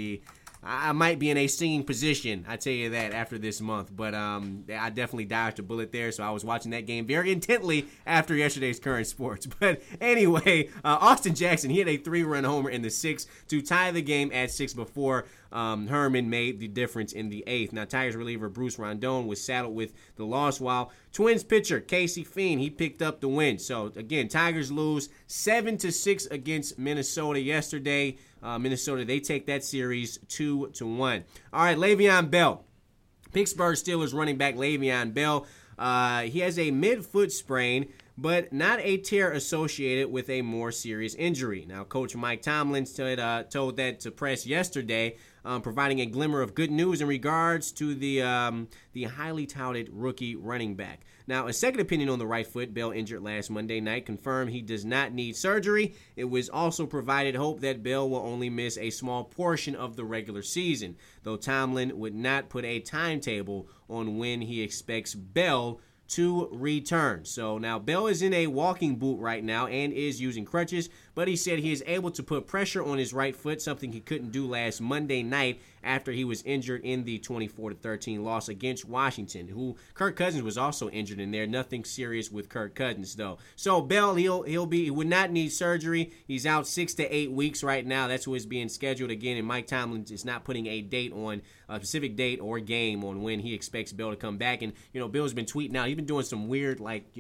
I might be in a singing position, I tell you that, after this month. But I definitely dodged a bullet there, so I was watching that game very intently after yesterday's Current Sports. But anyway, Austin Jackson, he had a 3-run homer in the 6th to tie the game at 6 before Herman made the difference in the 8th. Now, Tigers reliever Bruce Rondon was saddled with the loss, while Twins pitcher Casey Fiend, he picked up the win. So, again, Tigers lose 7-6 against Minnesota yesterday. Minnesota, they take that series 2-1. All right, Le'Veon Bell. Pittsburgh Steelers running back Le'Veon Bell. He has a mid-foot sprain, but not a tear associated with a more serious injury. Now, Coach Mike Tomlin told that to press yesterday, providing a glimmer of good news in regards to the highly touted rookie running back. Now, a second opinion on the right foot, Bell injured last Monday night, confirmed he does not need surgery. It was also provided hope that Bell will only miss a small portion of the regular season, though Tomlin would not put a timetable on when he expects Bell to return. So now Bell is in a walking boot right now and is using crutches, but he said he is able to put pressure on his right foot, something he couldn't do last Monday night after he was injured in the 24-13 loss against Washington, who Kirk Cousins was also injured in there. Nothing serious with Kirk Cousins, though. So Bell, he would not need surgery. He's out 6 to 8 weeks right now. That's what is being scheduled again, and Mike Tomlin is not putting a specific date or game on when he expects Bell to come back. And Bill's been tweeting out. He's been doing some weird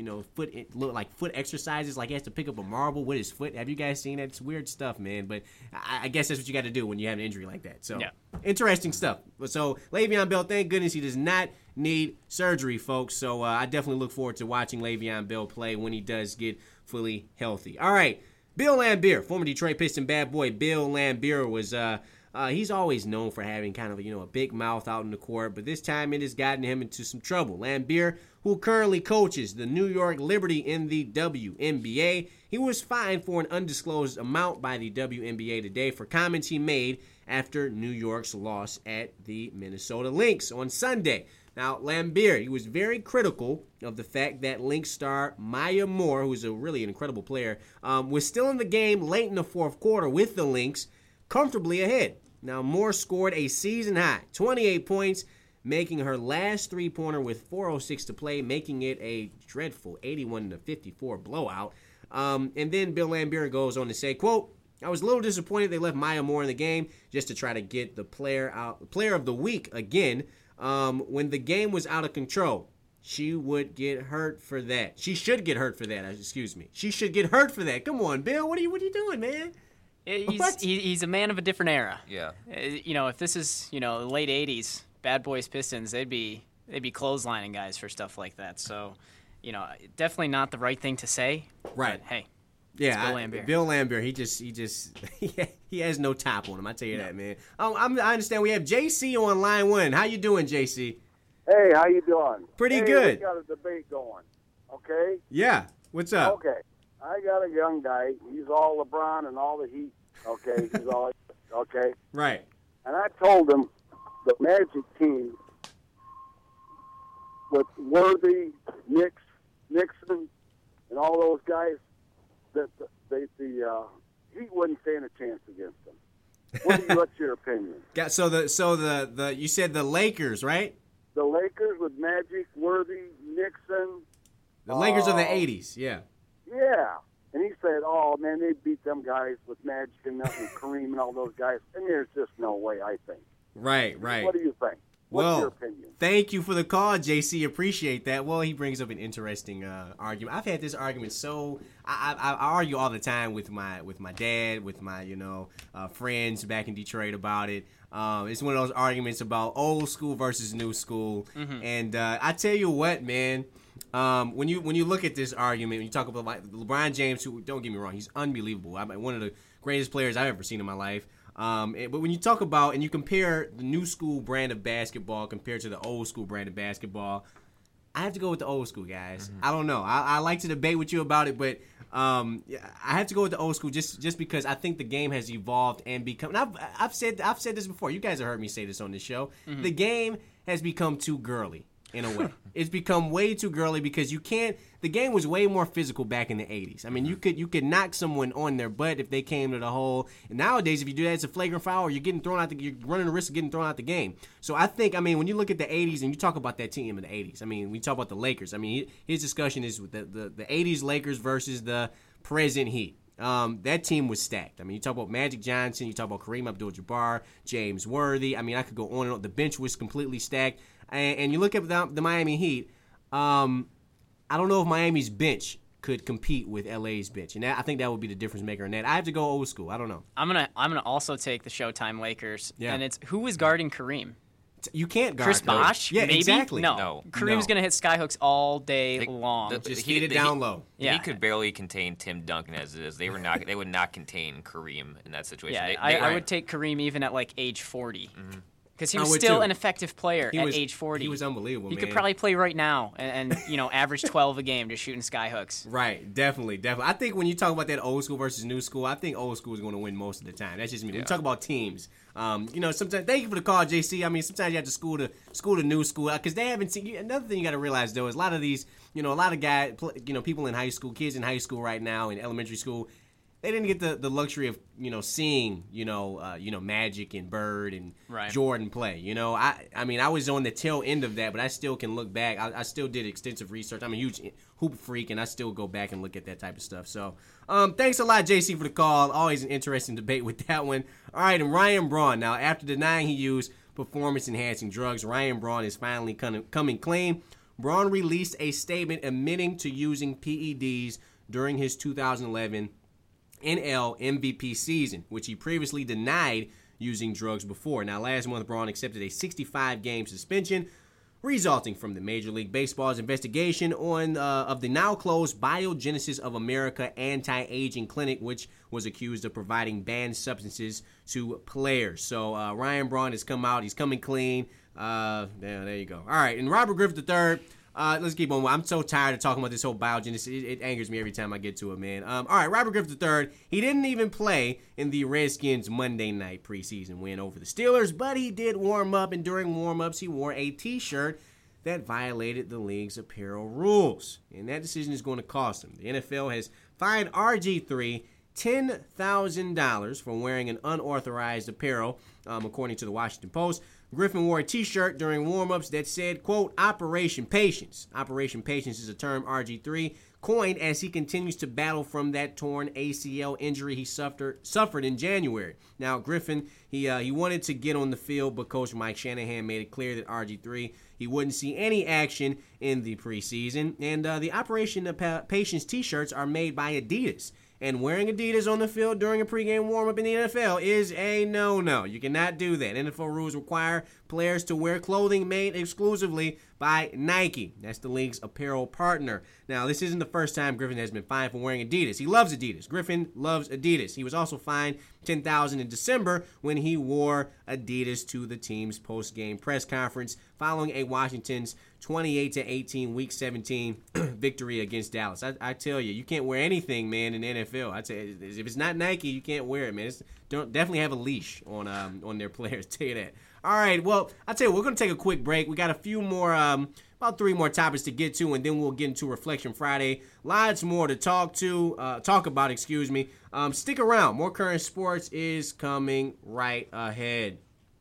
foot exercises, like he has to pick up a marble with his foot. Have you guys seen that? It's weird stuff, man. But I guess that's what you got to do when you have an injury like that. So yeah. Interesting stuff. So Le'Veon Bell, thank goodness he does not need surgery, folks. So I definitely look forward to watching Le'Veon Bell play when he does get fully healthy. All right, Bill Laimbeer, former Detroit Piston bad boy Bill Laimbeer was He's always known for having kind of, a big mouth out in the court, but this time it has gotten him into some trouble. Laimbeer, who currently coaches the New York Liberty in the WNBA, he was fined for an undisclosed amount by the WNBA today for comments he made after New York's loss at the Minnesota Lynx on Sunday. Now, Laimbeer, he was very critical of the fact that Lynx star Maya Moore, who's a really incredible player, was still in the game late in the fourth quarter with the Lynx, comfortably ahead. Now, Moore scored a season-high 28 points, making her last three-pointer with 4:06 to play, making it a dreadful 81-54 blowout. And then Bill Laimbeer goes on to say, quote, I was a little disappointed they left Maya Moore in the game just to try to get the player of the week again. When the game was out of control, she would get hurt for that. She should get hurt for that. Excuse me. She should get hurt for that. Come on, Bill. What are you doing, man? He's a man of a different era. Yeah. If this is the late '80s, Bad Boys Pistons, they'd be clotheslining guys for stuff like that. So, definitely not the right thing to say. Right. But, hey. Yeah, Bill Laimbeer. Bill Laimbeer, he has no top on him. I tell you that, man. I understand we have JC on line one. How you doing, JC? Hey, how you doing? Pretty good. We got a debate going. Okay. Yeah. What's up? Okay. I got a young guy. He's all LeBron and all the Heat. Okay. He's all okay. Right. And I told him the Magic team with Worthy, Nixon, and all those guys, that the Heat wouldn't stand a chance against them. What's your opinion? So the you said the Lakers, right? The Lakers with Magic, Worthy, Nixon. The Lakers of the '80s, yeah. Yeah. And he said, oh, man, they beat them guys with Magic and Kareem and all those guys. And there's just no way, I think. Right. What do you think? What's your opinion? Thank you for the call, JC. Appreciate that. Well, he brings up an interesting argument. I've had this argument I argue all the time with my dad, with my friends back in Detroit about it. It's one of those arguments about old school versus new school. Mm-hmm. And I tell you what, man. When you look at this argument, when you talk about LeBron James, who, don't get me wrong, he's unbelievable. I mean, one of the greatest players I've ever seen in my life. But when you talk about and you compare the new school brand of basketball compared to the old school brand of basketball, I have to go with the old school, guys. Mm-hmm. I don't know. I like to debate with you about it, but I have to go with the old school just because I think the game has evolved and become. And I've said this before. You guys have heard me say this on this show. Mm-hmm. The game has become too girly. In a way, it's become way too girly because you can't. The game was way more physical back in the '80s. I mean, you could knock someone on their butt if they came to the hole. And nowadays, if you do that, it's a flagrant foul, or you're getting thrown out. You're running the risk of getting thrown out the game. So I think, when you look at the '80s and you talk about that team in the '80s, we talk about the Lakers. His discussion is with the '80s Lakers versus the present Heat. That team was stacked. You talk about Magic Johnson, you talk about Kareem Abdul-Jabbar, James Worthy. I could go on and on. The bench was completely stacked. And you look at the Miami Heat, I don't know if Miami's bench could compete with LA's bench. And I think that would be the difference maker in that. I have to go old school. I don't know. I'm gonna also take the Showtime Lakers. Yeah. And it's who is guarding Kareem? You can't guard Chris Bosh? Yeah, maybe? Exactly. No. Kareem's going to hit skyhooks all day long. Just hit it down low. Yeah. He could barely contain Tim Duncan as it is. They would not contain Kareem in that situation. Yeah, I would take Kareem even at age 40. Mm-hmm. Because he was still an effective player at age 40. He was unbelievable, He man. could probably play right now and average 12 a game just shooting skyhooks. Right, definitely. I think when you talk about that old school versus new school, I think old school is going to win most of the time. That's just me. Yeah. When you talk about teams, sometimes, thank you for the call, JC. Sometimes you have to school the new school because they haven't seen. Another thing you got to realize though is a lot of these, a lot of guys, people in high school, kids in high school right now, in elementary school. They didn't get the luxury of seeing Magic and Bird and Jordan play. I was on the tail end of that, but I still can look back. I still did extensive research. I'm a huge hoop freak, and I still go back and look at that type of stuff. So, thanks a lot, JC, for the call. Always an interesting debate with that one. All right, and Ryan Braun. Now, after denying he used performance-enhancing drugs, Ryan Braun is finally coming clean. Braun released a statement admitting to using PEDs during his 2011 NL MVP season, which he previously denied using drugs before. Now, last month, Braun accepted a 65-game suspension. resulting from the Major League Baseball's investigation of the now-closed Biogenesis of America anti-aging clinic, which was accused of providing banned substances to players. So Ryan Braun has come out. He's coming clean. There you go. All right, and Robert Griffin III, let's keep on. I'm so tired of talking about this whole Biogenesis. It angers me every time I get to it, man. All right, Robert Griffin III, he didn't even play in the Redskins Monday night preseason win over the Steelers, but he did warm up, and during warm-ups, he wore a T-shirt that violated the league's apparel rules. And that decision is going to cost him. The NFL has fined RG3 $10,000 for wearing an unauthorized apparel, according to the Washington Post. Griffin wore a T-shirt during warm-ups that said, quote, Operation Patience. Operation Patience is a term RG3 coined as he continues to battle from that torn ACL injury he suffered in January. Now, Griffin, he wanted to get on the field, but Coach Mike Shanahan made it clear that RG3, he wouldn't see any action in the preseason. And the Operation Patience T-shirts are made by Adidas. And wearing Adidas on the field during a pregame warm-up in the NFL is a no-no. You cannot do that. NFL rules require players to wear clothing made exclusively by Nike. That's the league's apparel partner. Now, this isn't the first time Griffin has been fined for wearing Adidas. He loves Adidas. Griffin loves Adidas. He was also fined $10,000 in December when he wore Adidas to the team's post-game press conference following a Washington's 28-18 Week 17 victory against Dallas. I tell you, you can't wear anything, man, in the NFL. I tell you, if it's not Nike, you can't wear it, man. Don't definitely have a leash on their players. Tell you that. All right, well, I tell you, we're gonna take a quick break. We got a few more, about 3 more topics to get to, and then we'll get into Reflection Friday. Lots more to talk about. Stick around. More current sports is coming right ahead.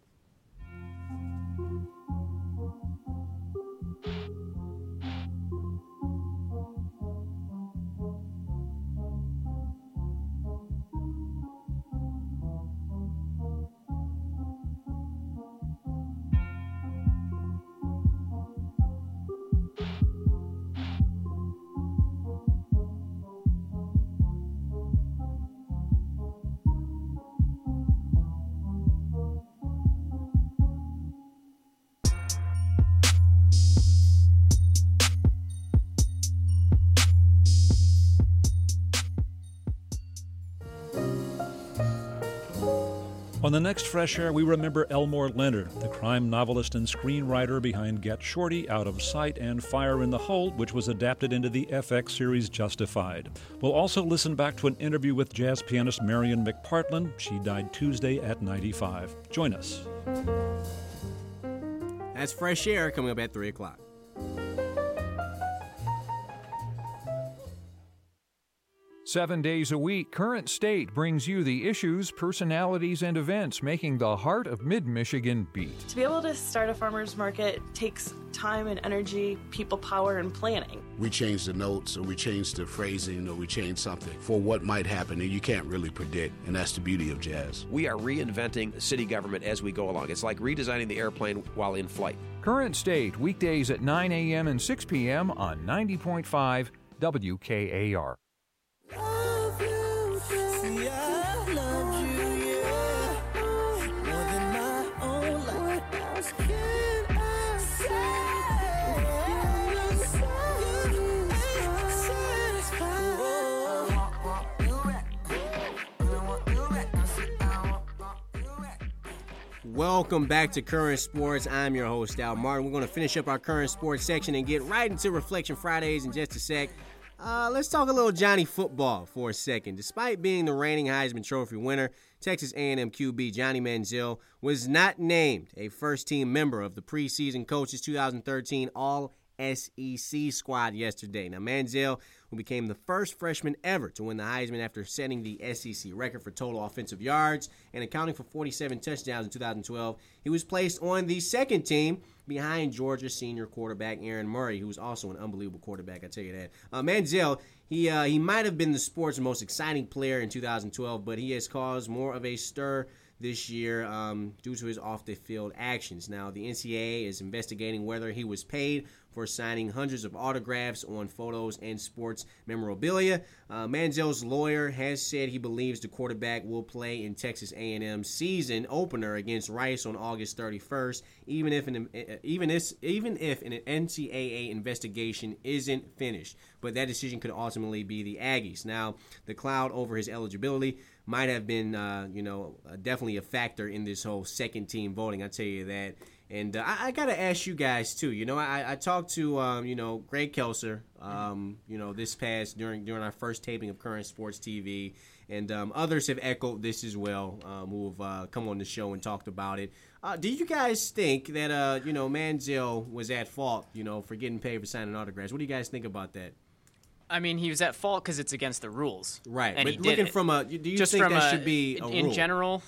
On the next Fresh Air, we remember Elmore Leonard, the crime novelist and screenwriter behind Get Shorty, Out of Sight, and Fire in the Hole, which was adapted into the FX series Justified. We'll also listen back to an interview with jazz pianist Marion McPartland. She died Tuesday at 95. Join us. That's Fresh Air coming up at 3 o'clock. Seven days a week, Current State brings you the issues, personalities, and events making the heart of Mid-Michigan beat. To be able to start a farmer's market takes time and energy, people power, and planning. We change the notes, or we change the phrasing, or we change something for what might happen, and you can't really predict, and that's the beauty of jazz. We are reinventing city government as we go along. It's like redesigning the airplane while in flight. Current State, weekdays at 9 a.m. and 6 p.m. on 90.5 WKAR. Welcome back to Current Sports. I'm your host, Al Martin. We're going to finish up our Current Sports section and get right into Reflection Fridays in just a sec. Let's talk a little Johnny football for a second. Despite being the reigning Heisman Trophy winner, Texas A&M QB Johnny Manziel was not named a first-team member of the preseason coach's 2013 All-SEC squad yesterday. Now, Manziel, who became the first freshman ever to win the Heisman after setting the SEC record for total offensive yards and accounting for 47 touchdowns in 2012, he was placed on the second team behind Georgia senior quarterback Aaron Murray, who was also an unbelievable quarterback, I tell you that. Manziel, he might have been the sport's most exciting player in 2012, but he has caused more of a stir this year due to his off-the-field actions. Now, the NCAA is investigating whether he was paid for signing hundreds of autographs on photos and sports memorabilia. Manziel's lawyer has said he believes the quarterback will play in Texas A&M's season opener against Rice on August 31st, even if an NCAA investigation isn't finished. But that decision could ultimately be the Aggies. Now, the cloud over his eligibility might have been, definitely a factor in this whole second-team voting. I'll tell you that. And I got to ask you guys, too. I talked to, Greg Kelser, this past during our first taping of Current Sports TV. And others have echoed this as well, who have come on the show and talked about it. Do you guys think that, Manziel was at fault, for getting paid for signing autographs? What do you guys think about that? I mean, he was at fault because it's against the rules. Right. And but he did looking it. from do you think that should be a rule? In general,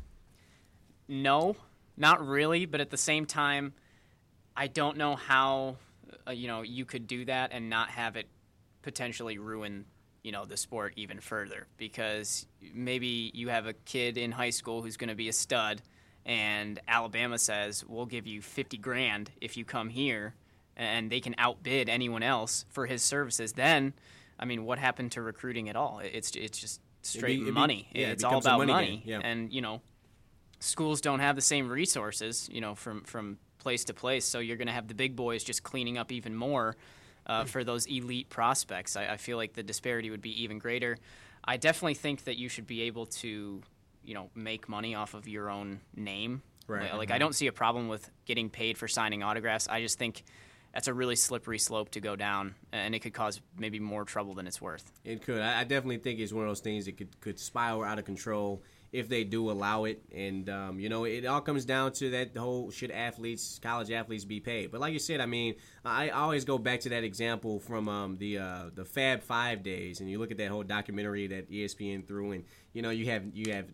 no, not really. But at the same time, I don't know how, you could do that and not have it potentially ruin, the sport even further. Because maybe you have a kid in high school who's going to be a stud, and Alabama says, we'll give you $50,000 if you come here, and they can outbid anyone else for his services. Then, I mean, what happened to recruiting at all? It's just straight money. It's all about money. Yeah. And, schools don't have the same resources, from place to place. So you're going to have the big boys just cleaning up even more for those elite prospects. I feel like the disparity would be even greater. I definitely think that you should be able to, make money off of your own name. Right. Like, I don't see a problem with getting paid for signing autographs. I just think that's a really slippery slope to go down, and it could cause maybe more trouble than it's worth. It could. I definitely think it's one of those things that could spiral out of control if they do allow it. And, it all comes down to that whole should college athletes be paid. But like you said, I mean, I always go back to that example from the Fab 5 days, and you look at that whole documentary that ESPN threw, and, you have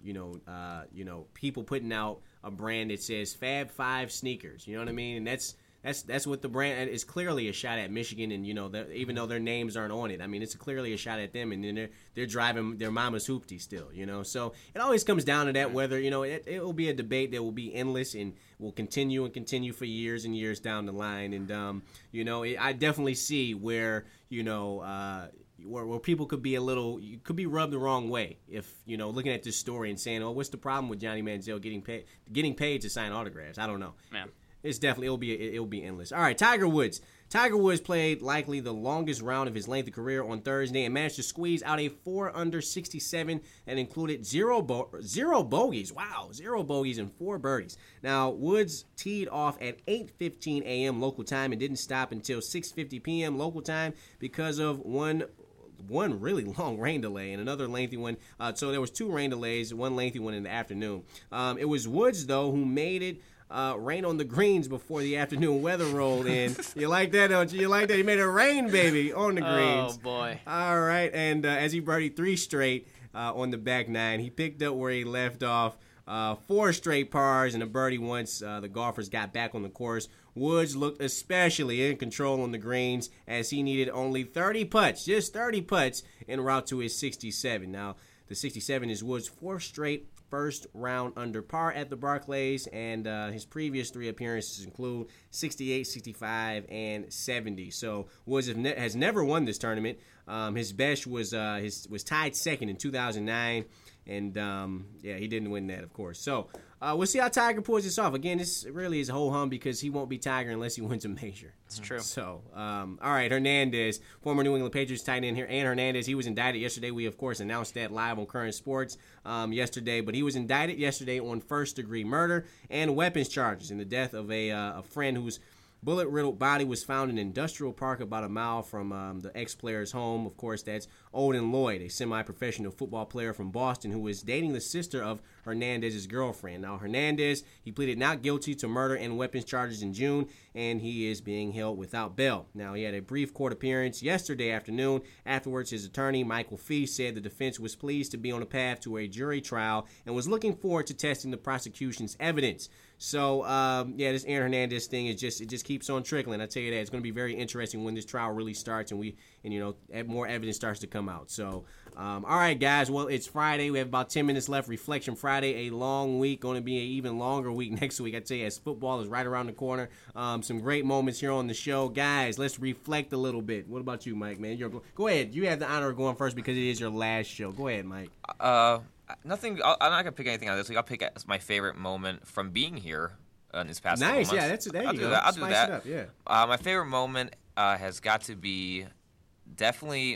people putting out a brand that says Fab 5 sneakers. You know what I mean? And that's what the brand is. Clearly a shot at Michigan, and even though their names aren't on it, I mean, it's clearly a shot at them, and then they're driving their mama's hoopty still, So it always comes down to that, whether it will be a debate that will be endless and will continue for years and years down the line, and I definitely see where where people could be rubbed the wrong way if looking at this story and saying, oh, what's the problem with Johnny Manziel getting paid to sign autographs? I don't know. Yeah. It's definitely it'll be endless. All right, Tiger Woods. Tiger Woods played likely the longest round of his lengthy career on Thursday and managed to squeeze out a 4-under 67 and included zero bogeys. Wow, 0 bogeys and 4 birdies. Now, Woods teed off at 8:15 a.m. local time and didn't stop until 6:50 p.m. local time because of one really long rain delay and another lengthy one. So there was 2 rain delays, one lengthy one in the afternoon. It was Woods, though, who made it rain on the greens before the afternoon weather rolled in. You like that, don't you? You like that? He made it rain, baby, on the greens. Oh, boy. All right, and as he birdied 3 straight on the back 9, he picked up where he left off. 4 straight pars and a birdie once the golfers got back on the course. Woods looked especially in control on the greens as he needed only 30 putts, just 30 putts, en route to his 67. Now, the 67 is Woods' 4th straight first round under par at the Barclays, and his previous 3 appearances include 68, 65, and 70. So Woods has never won this tournament. His best was tied second in 2009, and he didn't win that, of course. So we'll see how Tiger pulls this off. Again, this really is ho-hum because he won't be Tiger unless he wins a major. It's true. So, all right, Hernandez, former New England Patriots tight end here, and Hernandez, he was indicted yesterday. We, of course, announced that live on Current Sports yesterday, but he was indicted yesterday on first-degree murder and weapons charges in the death of a friend whose bullet-riddled body was found in an industrial park about a mile from the ex-player's home. Of course, that's Odin Lloyd, a semi-professional football player from Boston who was dating the sister of Hernandez's girlfriend. Now, Hernandez, he pleaded not guilty to murder and weapons charges in June, and he is being held without bail. Now, he had a brief court appearance yesterday afternoon. Afterwards, his attorney, Michael Fee, said the defense was pleased to be on a path to a jury trial and was looking forward to testing the prosecution's evidence. So, this Aaron Hernandez thing it just keeps on trickling. I tell you that it's going to be very interesting when this trial really starts and more evidence starts to come out. So, All right, guys. Well, it's Friday. We have about 10 minutes left. Reflection Friday, a long week. Going to be an even longer week next week. I'd say as football is right around the corner. Some great moments here on the show. Guys, let's reflect a little bit. What about you, Mike, man? Go ahead. You have the honor of going first because it is your last show. Go ahead, Mike. Nothing. I'm not going to pick anything out of this week. I'll pick my favorite moment from being here this past couple months. Nice. Yeah, there you go. I'll do that. It up, yeah. My favorite moment has got to be definitely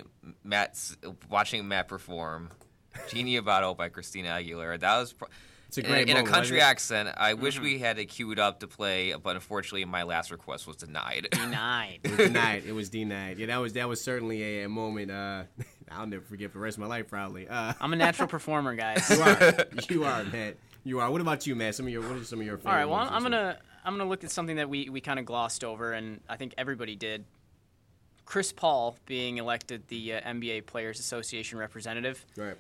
watching Matt perform Genie Abato by Christina Aguilera. That was it's a great in moment, a country accent. I wish we had it queued up to play, but unfortunately my last request was denied. Denied. It was denied. Yeah, that was certainly a moment I'll never forget for the rest of my life, probably. I'm a natural performer, guys. You are, Matt. You are. What about you, Matt? What are some of your favorite? All right. Well, moments I'm gonna look at something that we kind of glossed over, and I think everybody did. Chris Paul being elected the NBA Players Association representative. Right.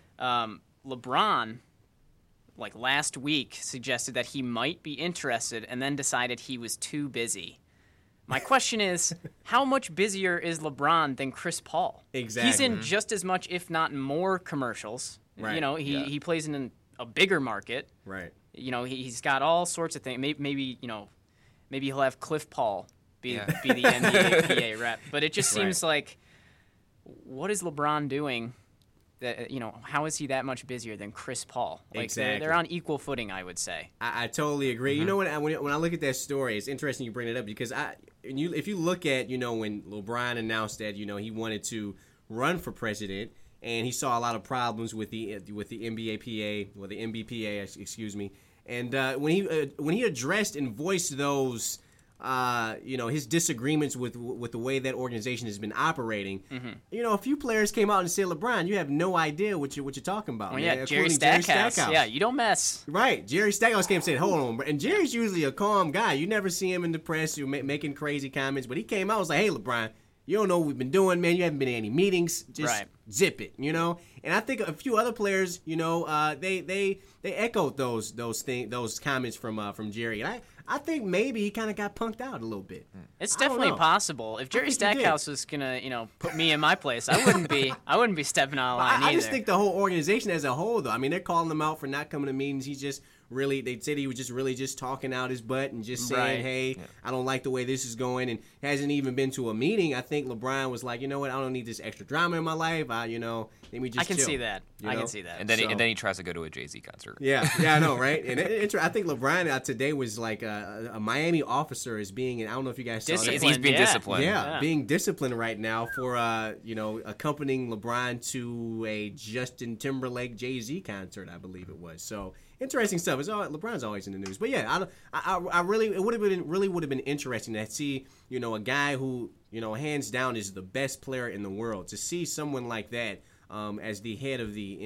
LeBron, like last week, suggested that he might be interested, and then decided he was too busy. My question is, how much busier is LeBron than Chris Paul? Exactly. He's in just as much, if not more, commercials. Right. You know, he plays in a bigger market. Right. You know, he's got all sorts of things. Maybe he'll have Cliff Paul be the NBA PA rep. But it just seems like, what is LeBron doing? That how is he that much busier than Chris Paul? Like exactly. They're on equal footing, I would say. I totally agree. You know what? When I look at that story, it's interesting you bring it up because if you look at when LeBron announced that he wanted to run for president and he saw a lot of problems with the NBA PA or the NBPA, excuse me, and when he addressed and voiced those. His disagreements with the way that organization has been operating. Mm-hmm. A few players came out and said, "LeBron, you have no idea what you're talking about." Oh, yeah, Jerry Stackhouse. Yeah, you don't mess. Right, Jerry Stackhouse came and said, "Hold on," and Jerry's usually a calm guy. You never see him in the press making crazy comments, but he came out and was like, "Hey, LeBron, you don't know what we've been doing, man. You haven't been in any meetings. Just zip it, And I think a few other players, they echoed those comments from Jerry. And I think maybe he kind of got punked out a little bit. It's definitely possible. If Jerry Stackhouse was gonna, put me in my place, I wouldn't be stepping out of line either. I just think the whole organization as a whole, though. I mean, they're calling him out for not coming to meetings. He's just they said he was just talking out his butt and just saying, "Hey, I don't like the way this is going," and hasn't even been to a meeting. I think LeBron was like, "You know what? I don't need this extra drama in my life. Let me just." I can chill. see that. I can see that. And then he tries to go to a Jay-Z concert. Yeah, I know, right? And I think LeBron today was like a Miami officer is being, and I don't know if you guys saw that. He's being disciplined. Yeah, being disciplined right now for accompanying LeBron to a Justin Timberlake Jay-Z concert, I believe it was. So interesting stuff. LeBron's always in the news, but yeah, I really it would have been interesting to see a guy who hands down is the best player in the world, to see someone like that. As the head of the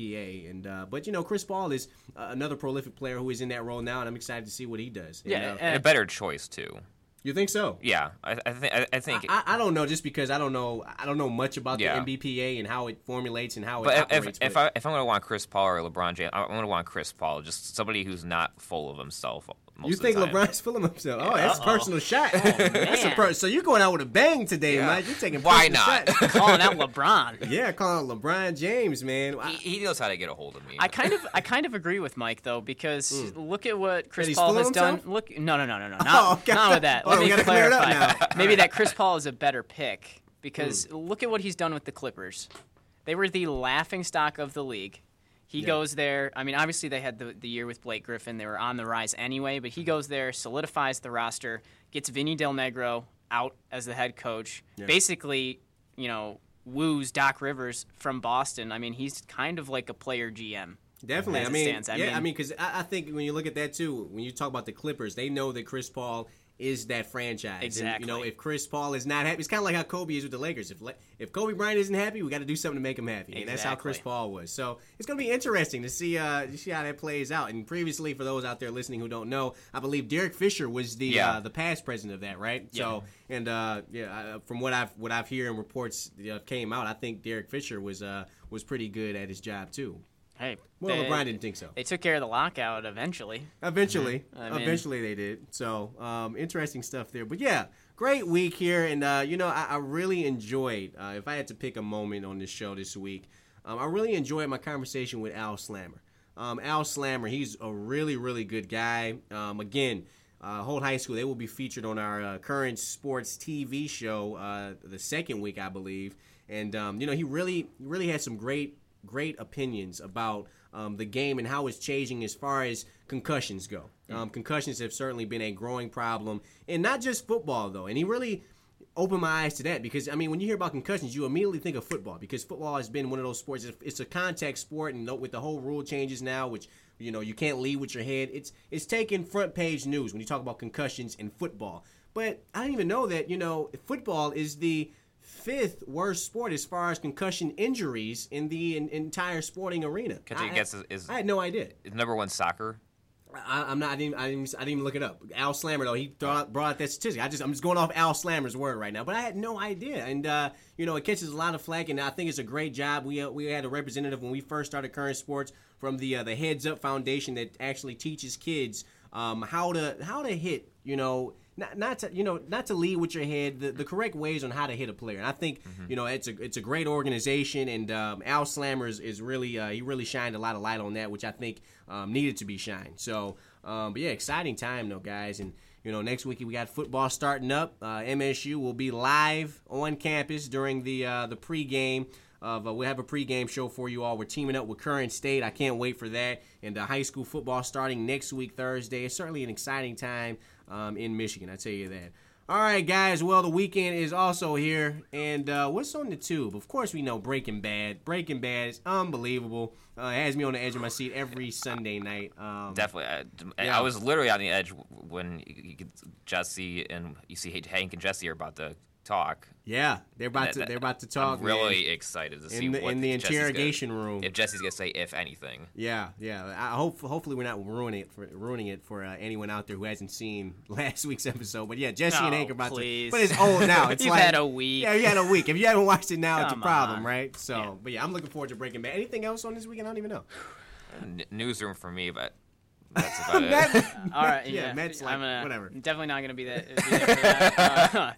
NBPA, but Chris Paul is another prolific player who is in that role now, and I'm excited to see what he does. And a better choice too. You think so? Yeah, I think. I don't know, just because I don't know much about the NBPA and how it formulates and how it operates. If I'm going to want Chris Paul or LeBron James, I'm going to want Chris Paul, just somebody who's not full of himself. You think LeBron's full of himself? Oh, that's a personal shot. Oh, so you're going out with a bang today, Mike. You're taking why not shots. Calling out LeBron? Yeah, calling out LeBron James, man. He knows how to get a hold of me. I kind of agree with Mike though, because look at what Chris Paul has done. Look, no, not with that. Let me clarify. Maybe that Chris Paul is a better pick because look at what he's done with the Clippers. They were the laughingstock of the league. He goes there. I mean, obviously they had the year with Blake Griffin. They were on the rise anyway, but he goes there, solidifies the roster, gets Vinny Del Negro out as the head coach. Yeah. Basically, woos Doc Rivers from Boston. I mean, he's kind of like a player GM. Definitely. I mean, because I think when you look at that too, when you talk about the Clippers, they know that Chris Paul is that franchise. Exactly. And, if Chris Paul is not happy, it's kind of like how Kobe is with the Lakers. If Kobe Bryant isn't happy, we got to do something to make him happy. Exactly. And that's how Chris Paul was. So it's going to be interesting to see how that plays out. And previously, for those out there listening who don't know, I believe Derek Fisher was the past president of that, right? Yeah. So from what I've heard and reports came out, I think Derek Fisher was pretty good at his job too. Hey, LeBron didn't think so. They took care of the lockout eventually. Eventually they did. So interesting stuff there. But yeah, great week here, and I really enjoyed. If I had to pick a moment on this show this week, I really enjoyed my conversation with Al Slammer. Al Slammer, he's a really, really good guy. Again, Holt High School, they will be featured on our current sports TV show the second week, I believe. And, he really had some great opinions about the game and how it's changing as far as concussions go. Concussions have certainly been a growing problem, and not just football, though. And he really opened my eyes to that because, when you hear about concussions, you immediately think of football because football has been one of those sports. It's a contact sport, and with the whole rule changes now, which, you can't lead with your head, it's taking front page news when you talk about concussions in football. But I didn't even know that, football is the 5th worst sport as far as concussion injuries in the entire sporting arena. I had no idea. Is number 1 soccer? I didn't even look it up. Al Slammer, though, he brought out that statistic. I'm just going off Al Slammer's word right now, but I had no idea. And it catches a lot of flack, and I think it's a great job. We had a representative when we first started Current Sports from the Heads Up Foundation that actually teaches kids how to hit. Not to lead with your head, the correct ways on how to hit a player. And I think it's a great organization, and Al Slammer is really he really shined a lot of light on that, which I think needed to be shined. So, but yeah, exciting time though, guys. And next week we got football starting up. MSU will be live on campus during the pregame. We'll have a pregame show for you all. We're teaming up with Current State. I can't wait for that. And high school football starting next week, Thursday. It's certainly an exciting time in Michigan, I tell you that. All right, guys. Well, the weekend is also here. And what's on the tube? Of course, we know Breaking Bad. Breaking Bad is unbelievable. It has me on the edge of my seat every Sunday night. Definitely. I was literally on the edge when Jesse and you see Hank and Jesse are about to talk. Yeah, they're about to talk. I'm really excited to see in the interrogation room. If Jesse's gonna say if anything. Yeah. Hopefully we're not ruining it for anyone out there who hasn't seen last week's episode. But yeah, Jesse and Hank are about to. But it's old now. It's You've had a week. Yeah, you had a week. If you haven't watched it now, it's a problem, right? So, yeah. But yeah, I'm looking forward to Breaking Bad. Anything else on this weekend? I don't even know. Newsroom for me, but. That's about it. All right. Yeah. Matt's whatever. Definitely not going to be there for that.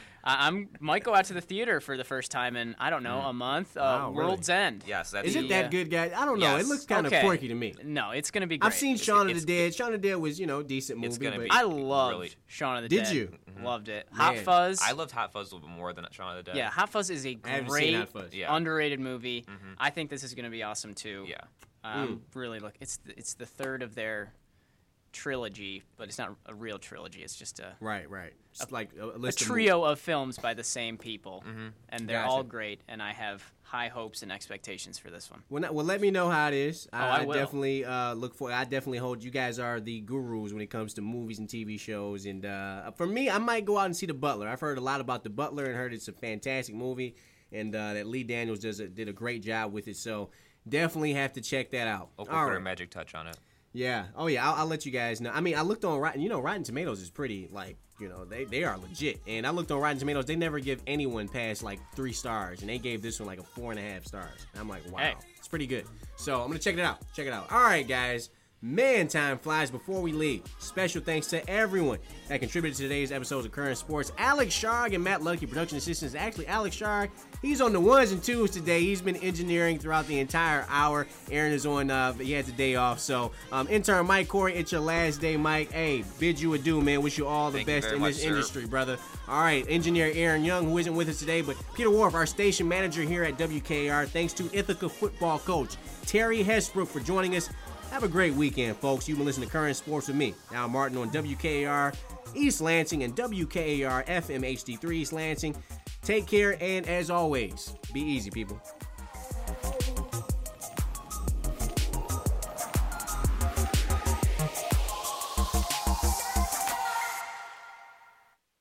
I might go out to the theater for the first time in, I don't know, a month. World's End. Yes. Is it that good, guys? I don't know. Yes. It looks kind of quirky to me. No, it's going to be great. I've seen Shaun of the Dead. Shaun of the Dead was, decent movie. I loved Shaun of the Dead. Did you? Mm-hmm. Loved it. Hot Fuzz. I loved Hot Fuzz a little bit more than Shaun of the Dead. Yeah, Hot Fuzz is a great, underrated movie. Mm-hmm. I think this is going to be awesome, too. Yeah. Really, look, it's the third of their trilogy, but it's not a real trilogy. It's just a It's like a trio of films by the same people, and they're all great. And I have high hopes and expectations for this one. Well, let me know how it is. I will. Definitely look for. I definitely hold you guys are the gurus when it comes to movies and TV shows. And for me, I might go out and see The Butler. I've heard a lot about The Butler and heard it's a fantastic movie, and that Lee Daniels did a great job with it. So definitely have to check that out. Oprah put her magic touch on it. Yeah. Oh, yeah. I'll let you guys know. I mean, I looked on Rotten Tomatoes is pretty, they are legit. And I looked on Rotten Tomatoes. They never give anyone past, 3 stars. And they gave this one, 4.5 stars. And I'm like, wow. It's pretty good. So I'm going to check it out. All right, guys. Man, time flies. Before we leave, special thanks to everyone that contributed to today's episode of Current Sports. Alex Sharg and Matt Ludke, production assistants. Actually, Alex Sharg, he's on the ones and twos today. He's been engineering throughout the entire hour. Aaron is on, he has a day off. So, intern Mike Corey, it's your last day, Mike. Hey, bid you adieu, man. Wish you all the best in this industry, brother. All right, engineer Aaron Young, who isn't with us today, but Peter Wharf, our station manager here at WKR. Thanks to Ithaca football coach Terry Hesbrook for joining us. Have a great weekend, folks. You've been listening to Current Sports with me, Al Martin, on WKAR East Lansing and WKAR FM HD3 East Lansing. Take care, and as always, be easy, people.